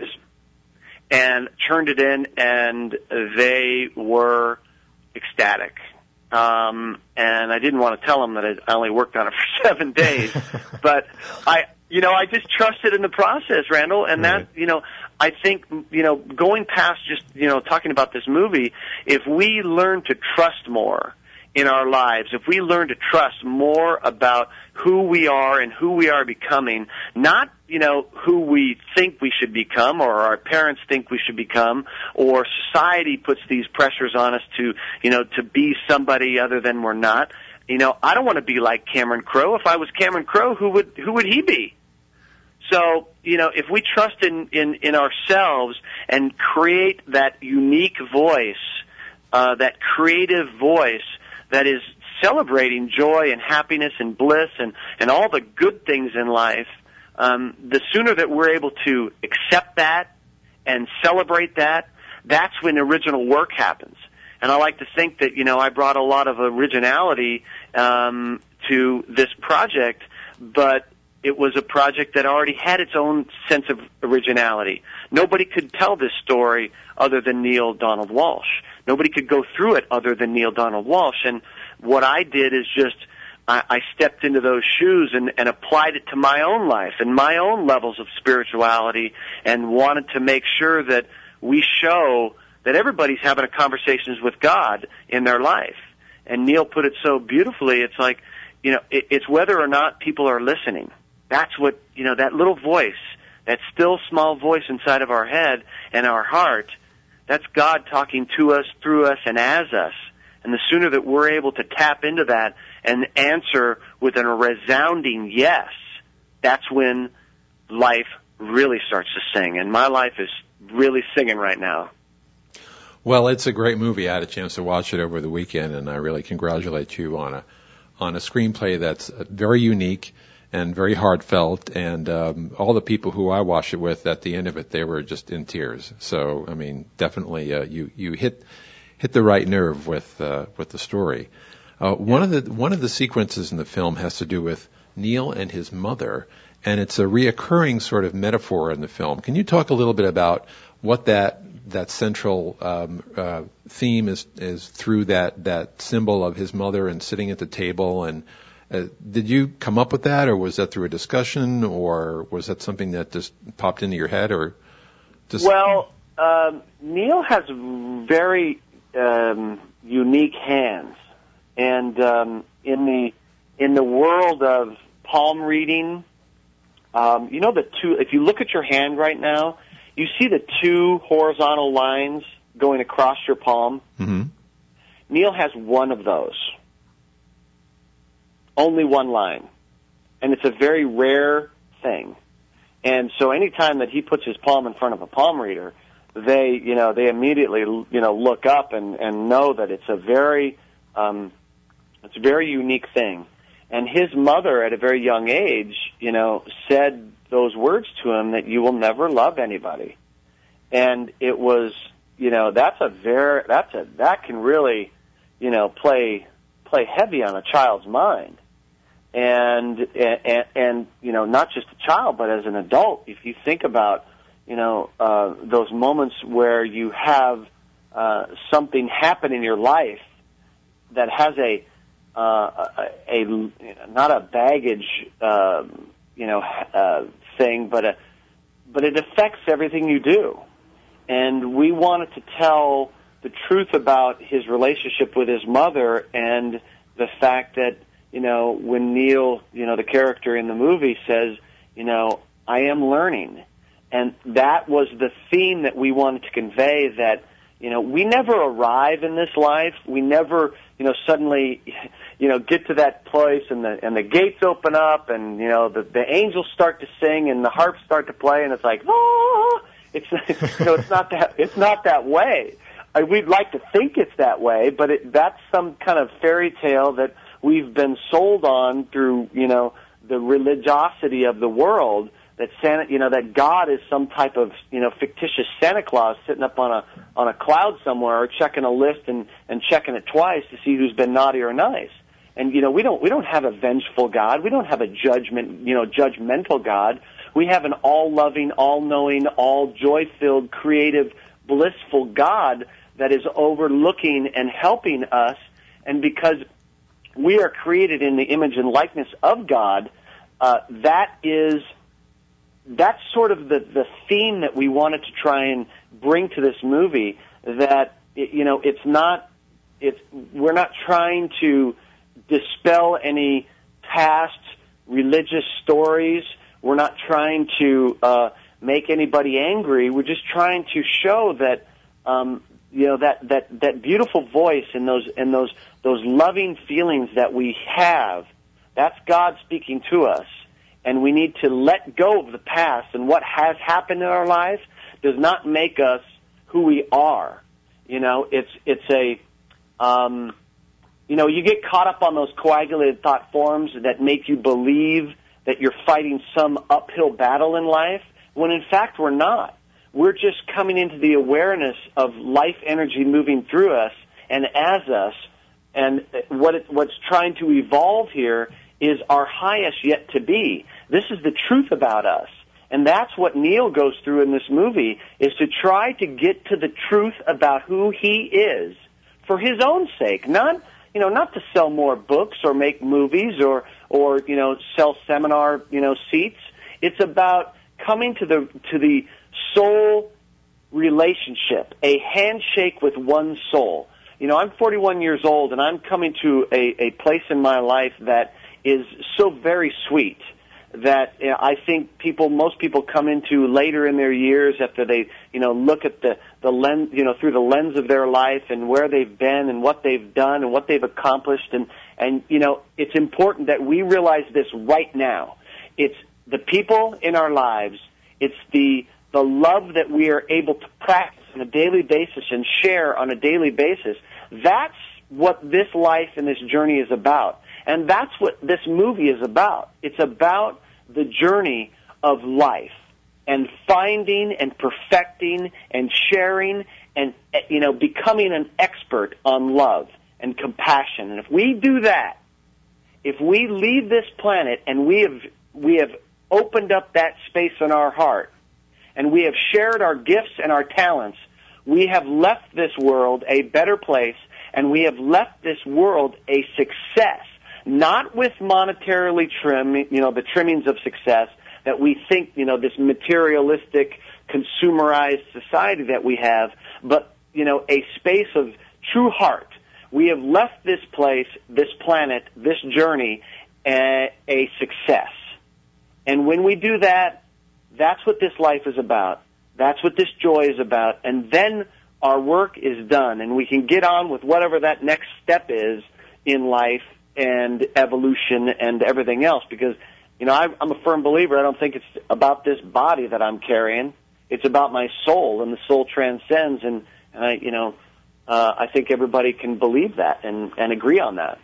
Speaker 9: and turned it in, and they were ecstatic. Um, and I didn't want to tell them that I only worked on it for seven days, but I, you know, I just trusted in the process, Randall, and
Speaker 1: right.
Speaker 9: that, you know, I think, you know, going past just, you know, talking about this movie, if we learn to trust more in our lives, if we learn to trust more about who we are and who we are becoming, not, you know, who we think we should become or our parents think we should become, or society puts these pressures on us to, you know, to be somebody other than we're not. You know, I don't want to be like Cameron Crowe. If I was Cameron Crowe, who would who would he be? So, you know, if we trust in, in, in ourselves and create that unique voice, uh, that creative voice that is celebrating joy and happiness and bliss and, and all the good things in life, um, the sooner that we're able to accept that and celebrate that, that's when original work happens. And I like to think that, you know, I brought a lot of originality um, to this project, but it was a project that already had its own sense of originality. Nobody could tell this story other than Neale Donald Walsch. Nobody could go through it other than Neale Donald Walsch. And what I did is just, I, I stepped into those shoes and, and applied it to my own life and my own levels of spirituality, and wanted to make sure that we show that everybody's having a conversations with God in their life. And Neil put it so beautifully, it's like, you know, it, it's whether or not people are listening. That's what, you know, that little voice, that still small voice inside of our head and our heart, that's God talking to us, through us, and as us. And the sooner that we're able to tap into that and answer with a resounding yes, that's when life really starts to sing. And my life is really singing right now.
Speaker 1: Well, it's a great movie. I had a chance to watch it over the weekend, and I really congratulate you on a on a screenplay that's very unique and very heartfelt, and um, all the people who I watched it with, at the end of it, they were just in tears. So, I mean, definitely, uh, you you hit hit the right nerve with uh, with the story. Uh, one of the one of the sequences in the film has to do with Neil and his mother, and it's a reoccurring sort of metaphor in the film. Can you talk a little bit about what that that central um, uh, theme is is through that that symbol of his mother and sitting at the table? And Uh, did you come up with that, or was that through a discussion, or was that something that just popped into your head, or just?
Speaker 9: Well, um, Neil has very um, unique hands, and um, in the in the world of palm reading, um, you know the two. If you look at your hand right now, you see the two horizontal lines going across your palm.
Speaker 1: Mm-hmm.
Speaker 9: Neil has one of those. Only one line. And it's a very rare thing. And so anytime that he puts his palm in front of a palm reader, they, you know, they immediately, you know, look up and, and know that it's a very, um, it's a very unique thing. And his mother, at a very young age, you know, said those words to him, that you will never love anybody. And it was, you know, that's a very, that's a, that can really, you know, play, play heavy on a child's mind. and, and, and, you know, not just a child, but as an adult, if you think about, you know, uh, those moments where you have uh, something happen in your life that has a, uh, a, a not a baggage, uh, you know, uh, thing, but a, but it affects everything you do. And we wanted to tell the truth about his relationship with his mother and the fact that, you know, when Neil, you know, the character in the movie says, you know, I am learning. And that was the theme that we wanted to convey, that, you know, we never arrive in this life. We never, you know, suddenly, you know, get to that place and the and the gates open up and, you know, the, the angels start to sing and the harps start to play and it's like, oh, it's, you know, it's not that, it's not that way. I, we'd like to think it's that way, but it, that's some kind of fairy tale that we've been sold on through, you know, the religiosity of the world, that Santa, you know, that God is some type of, you know, fictitious Santa Claus sitting up on a on a cloud somewhere, or checking a list and and checking it twice to see who's been naughty or nice. And you know, we don't we don't have a vengeful God. We don't have a judgment, you know, judgmental God. We have an all-loving, all-knowing, all joy-filled, creative, blissful God that is overlooking and helping us. And because we are created in the image and likeness of God, uh, that is. That's sort of the, the theme that we wanted to try and bring to this movie, that, you know, it's not, it's, we're not trying to dispel any past religious stories. We're not trying to uh, make anybody angry. We're just trying to show that, um, you know, that, that, that beautiful voice and those, and those, those loving feelings that we have, that's God speaking to us. And we need to let go of the past, and what has happened in our lives does not make us who we are. You know, it's it's a, um, you know, you get caught up on those coagulated thought forms that make you believe that you're fighting some uphill battle in life, when in fact we're not. We're just coming into the awareness of life energy moving through us and as us, and what it, what's trying to evolve here is our highest yet to be. This is the truth about us. And that's what Neil goes through in this movie, is to try to get to the truth about who he is for his own sake. Not, you know, not to sell more books or make movies or, or, you know, sell seminar, you know, seats. It's about coming to the, to the soul relationship, a handshake with one soul. You know, I'm forty-one years old and I'm coming to a, a place in my life that is so very sweet, that you know, I think people, most people come into later in their years after they, you know, look at the, the lens, you know, through the lens of their life and where they've been and what they've done and what they've accomplished. And, and, you know, it's important that we realize this right now. It's the people in our lives. It's the, the love that we are able to practice on a daily basis and share on a daily basis. That's what this life and this journey is about. And that's what this movie is about. It's about the journey of life and finding and perfecting and sharing and, you know, becoming an expert on love and compassion. And if we do that, if we leave this planet and we have, we have opened up that space in our heart and we have shared our gifts and our talents, we have left this world a better place, and we have left this world a success. Not with monetarily trim, you know, the trimmings of success that we think, you know, this materialistic, consumerized society that we have, but, you know, a space of true heart. We have left this place, this planet, this journey, a, a success. And when we do that, that's what this life is about. That's what this joy is about. And then our work is done, and we can get on with whatever that next step is in life and evolution and everything else, because, you know, I, I'm a firm believer. I don't think it's about this body that I'm carrying. It's about my soul, and the soul transcends, and, and I, you know, uh, I think everybody can believe that and, and agree on that.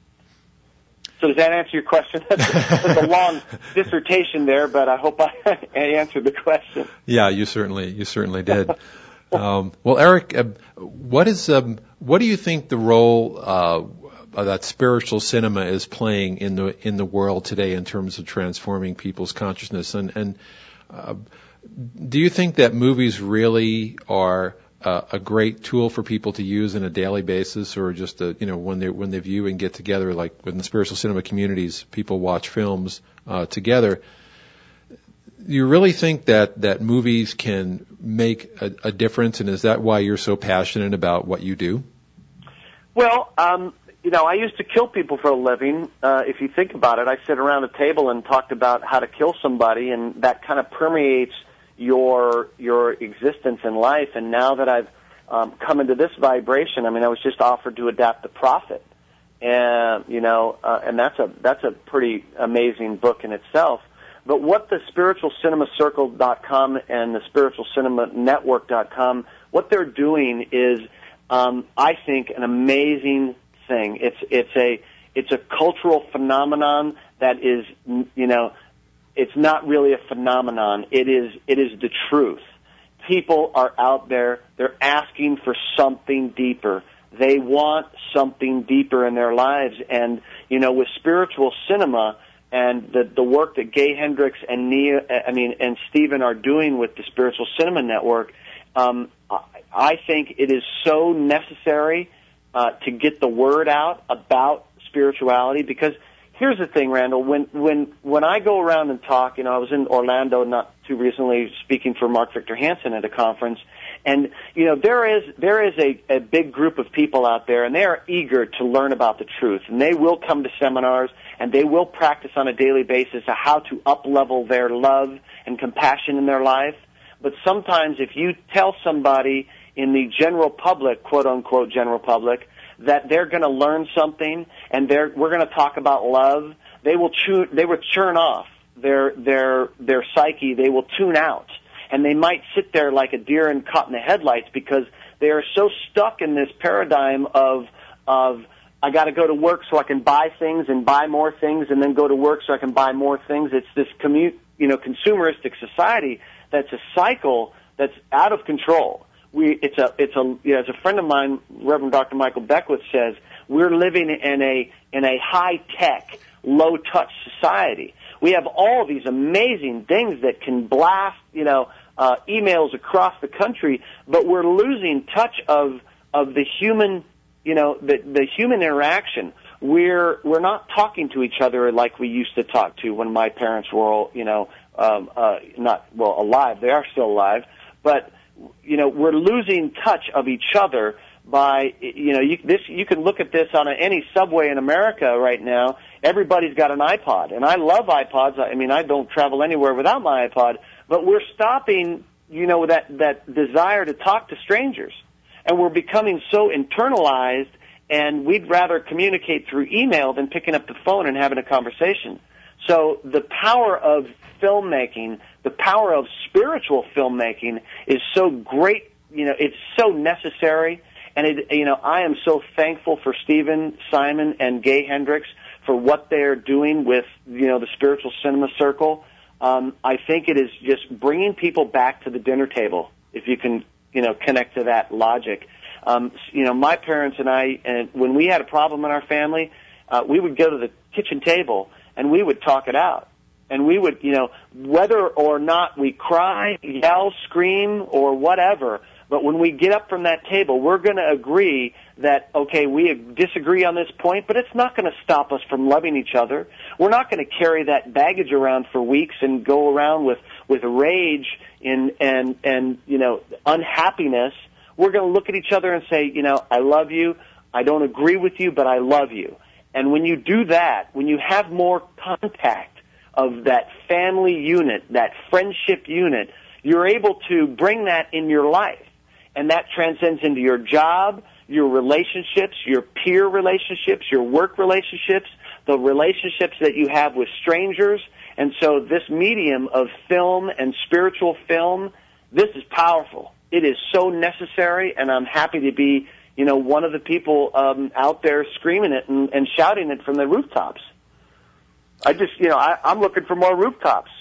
Speaker 9: So does that answer your question? That's, that's a long dissertation there, but I hope I, I answered the question.
Speaker 1: Yeah, you certainly, you certainly did. Um, well, Eric, uh, what is, um, what do you think the role uh, uh, that spiritual cinema is playing in the in the world today in terms of transforming people's consciousness. And and uh, do you think that movies really are uh, a great tool for people to use on a daily basis, or just a, you know when they when they view and get together, like in the spiritual cinema communities, people watch films uh, together? Do you really think that, that movies can make a, a difference, and is that why you're so passionate about what you do?
Speaker 9: Well, um, you know, I used to kill people for a living. Uh, if you think about it, I sit around a table and talked about how to kill somebody, and that kind of permeates your your existence in life. And now that I've um, come into this vibration, I mean, I was just offered to adapt The Prophet, and you know, uh, and that's a that's a pretty amazing book in itself. But what the spiritual cinema circle dot com and the spiritual cinema network dot com, what they're doing is, um, I think, an amazing thing. It's it's a it's a cultural phenomenon that is, you know, it's not really a phenomenon. It is it is the truth. People are out there. They're asking for something deeper. They want something deeper in their lives. And you know, with spiritual cinema and the the work that Gay Hendricks and Nia, I mean, and Stephen are doing with the Spiritual Cinema Network, um, I think it is so necessary uh, to get the word out about spirituality. Because here's the thing, Randall, when when when I go around and talk, you know, I was in Orlando not too recently speaking for Mark Victor Hansen at a conference, and you know, there is there is a, a big group of people out there, and they are eager to learn about the truth, and they will come to seminars, and they will practice on a daily basis how to up-level their love and compassion in their life. But sometimes if you tell somebody in the general public, quote-unquote general public, that they're going to learn something and they're we're going to talk about love, they will chew, they will churn off their their their psyche. They will tune out, and they might sit there like a deer in caught in the headlights because they are so stuck in this paradigm of of I got to go to work so I can buy things and buy more things, and then go to work so I can buy more things. It's this commu- you know consumeristic society that's a cycle that's out of control. We, it's a, it's a, you know, as a friend of mine, Reverend Doctor Michael Beckwith says, we're living in a, in a high-tech, low-touch society. We have all these amazing things that can blast, you know, uh, emails across the country, but we're losing touch of, of the human, you know, the, the human interaction. We're, we're not talking to each other like we used to talk to when my parents were, you know, um, uh, not, well, alive. They are still alive, but, you know, we're losing touch of each other by, you know, you, this, you can look at this on a, any subway in America right now. Everybody's got an iPod, and I love iPods. I mean, I don't travel anywhere without my iPod, but we're stopping, you know, that, that desire to talk to strangers. And we're becoming so internalized, and we'd rather communicate through email than picking up the phone and having a conversation. So the power of filmmaking, the power of spiritual filmmaking is so great, you know, it's so necessary. And, it, you know, I am so thankful for Stephen, Simon, and Gay Hendricks for what they're doing with, you know, the Spiritual Cinema Circle. Um, I think it is just bringing people back to the dinner table, if you can, you know, connect to that logic. Um, you know, my parents and I, and when we had a problem in our family, uh, we would go to the kitchen table and we would talk it out. And we would, you know, whether or not we cry, yell, scream, or whatever, but when we get up from that table, we're going to agree that, okay, we disagree on this point, but it's not going to stop us from loving each other. We're not going to carry that baggage around for weeks and go around with, with rage and, and, and, you know, unhappiness. We're going to look at each other and say, you know, I love you. I don't agree with you, but I love you. And when you do that, when you have more contact of that family unit, that friendship unit, you're able to bring that in your life. And that transcends into your job, your relationships, your peer relationships, your work relationships, the relationships that you have with strangers. And so this medium of film and spiritual film, this is powerful. It is so necessary, and I'm happy to be, you know, one of the people um, out there screaming it and, and shouting it from the rooftops. I just, you know, I, I'm looking for more rooftops.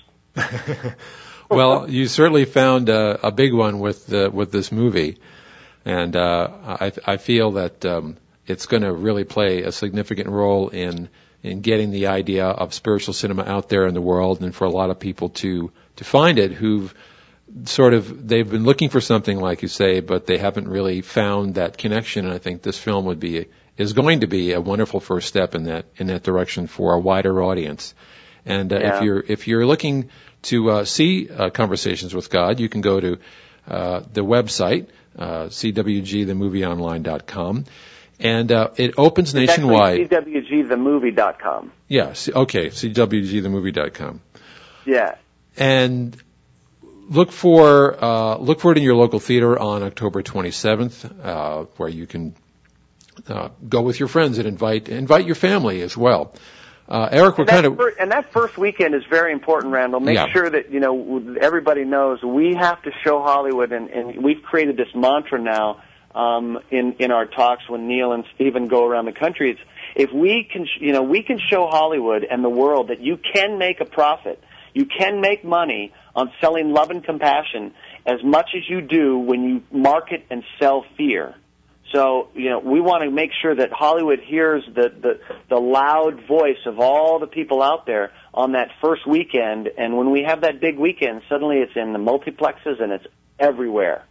Speaker 1: Well, you certainly found uh, a big one with uh, with this movie, and uh, I, I feel that um, it's going to really play a significant role in in getting the idea of spiritual cinema out there in the world, and for a lot of people to to find it who've sort of, they've been looking for something, like you say, but they haven't really found that connection. And I think this film would be is going to be a wonderful first step in that in that direction for a wider audience. And uh,
Speaker 9: Yeah.
Speaker 1: if you're if you're looking to uh, see uh, Conversations with God, you can go to uh, the website uh, c w g the movie online dot com, and uh, it opens
Speaker 9: It's
Speaker 1: nationwide.
Speaker 9: c w g the movie dot com.
Speaker 1: Yeah, c- okay, c w g the movie dot com.
Speaker 9: Yeah.
Speaker 1: And look for uh, look for it in your local theater on October twenty-seventh, uh, where you can uh, go with your friends and invite invite your family as well. Uh, Eric, we're
Speaker 9: And that,
Speaker 1: kind of
Speaker 9: fir- and that first weekend is very important, Randall. Make
Speaker 1: Yeah.
Speaker 9: sure that, you know, everybody knows we have to show Hollywood, and, and we've created this mantra now um, in, in our talks when Neil and Stephen go around the country. It's, if we can, sh- you know, we can show Hollywood and the world that you can make a profit, you can make money on selling love and compassion as much as you do when you market and sell fear. So, you know, we want to make sure that Hollywood hears the, the, the loud voice of all the people out there on that first weekend. And when we have that big weekend, suddenly it's in the multiplexes and it's everywhere.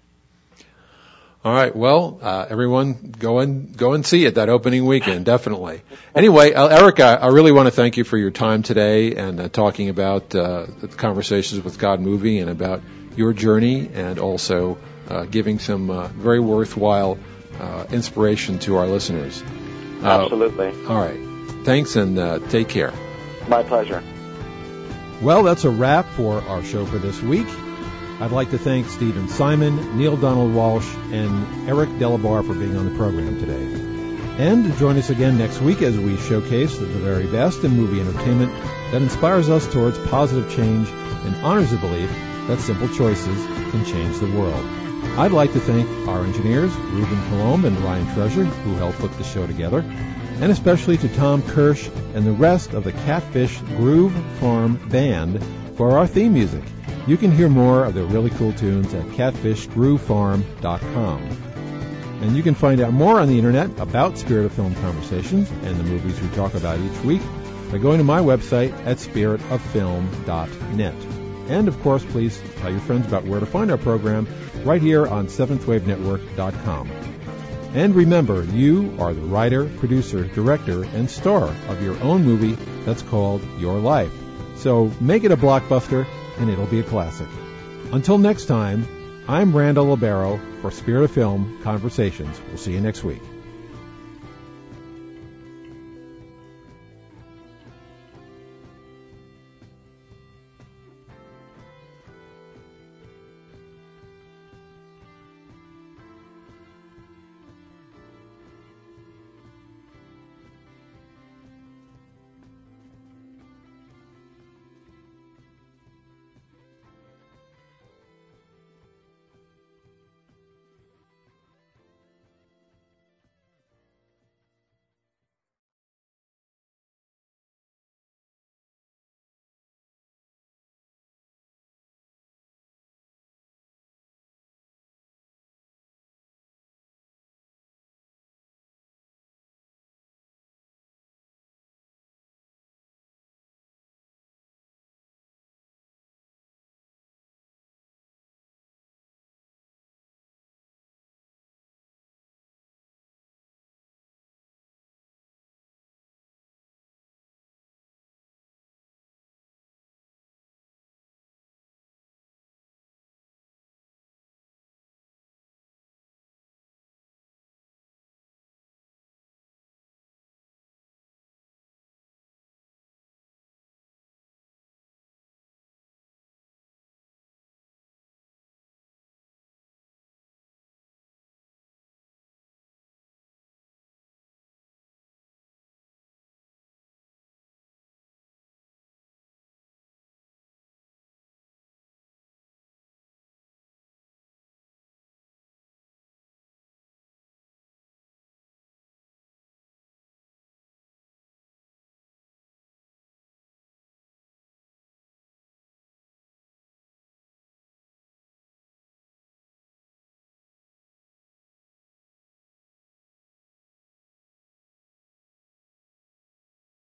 Speaker 1: all right. Well, uh, everyone, go and go and see it that opening weekend, definitely. Anyway, uh, Eric, I, I really want to thank you for your time today and uh, talking about uh, the Conversations with God movie and about your journey, and also uh, giving some uh, very worthwhile uh, inspiration to our listeners. Uh,
Speaker 9: Absolutely.
Speaker 1: All right. Thanks, and uh, take care.
Speaker 9: My pleasure.
Speaker 1: Well, that's a wrap for our show for this week. I'd like to thank Stephen Simon, Neil Donald Walsh, and Eric Delabar for being on the program today. And join us again next week as we showcase the very best in movie entertainment that inspires us towards positive change and honors the belief that simple choices can change the world. I'd like to thank our engineers, Ruben Colomb and Ryan Treasure, who helped put the show together, and especially to Tom Kirsch and the rest of the Catfish Groove Farm Band for our theme music. You can hear more of their really cool tunes at catfish groove farm dot com. And you can find out more on the internet about Spirit of Film Conversations and the movies we talk about each week by going to my website at spirit of film dot net. And, of course, please tell your friends about where to find our program right here on seventh wave network dot com. And remember, you are the writer, producer, director, and star of your own movie that's called Your Life. So make it a blockbuster, and it'll be a classic. Until next time, I'm Randall Libero for Spirit of Film Conversations. We'll see you next week.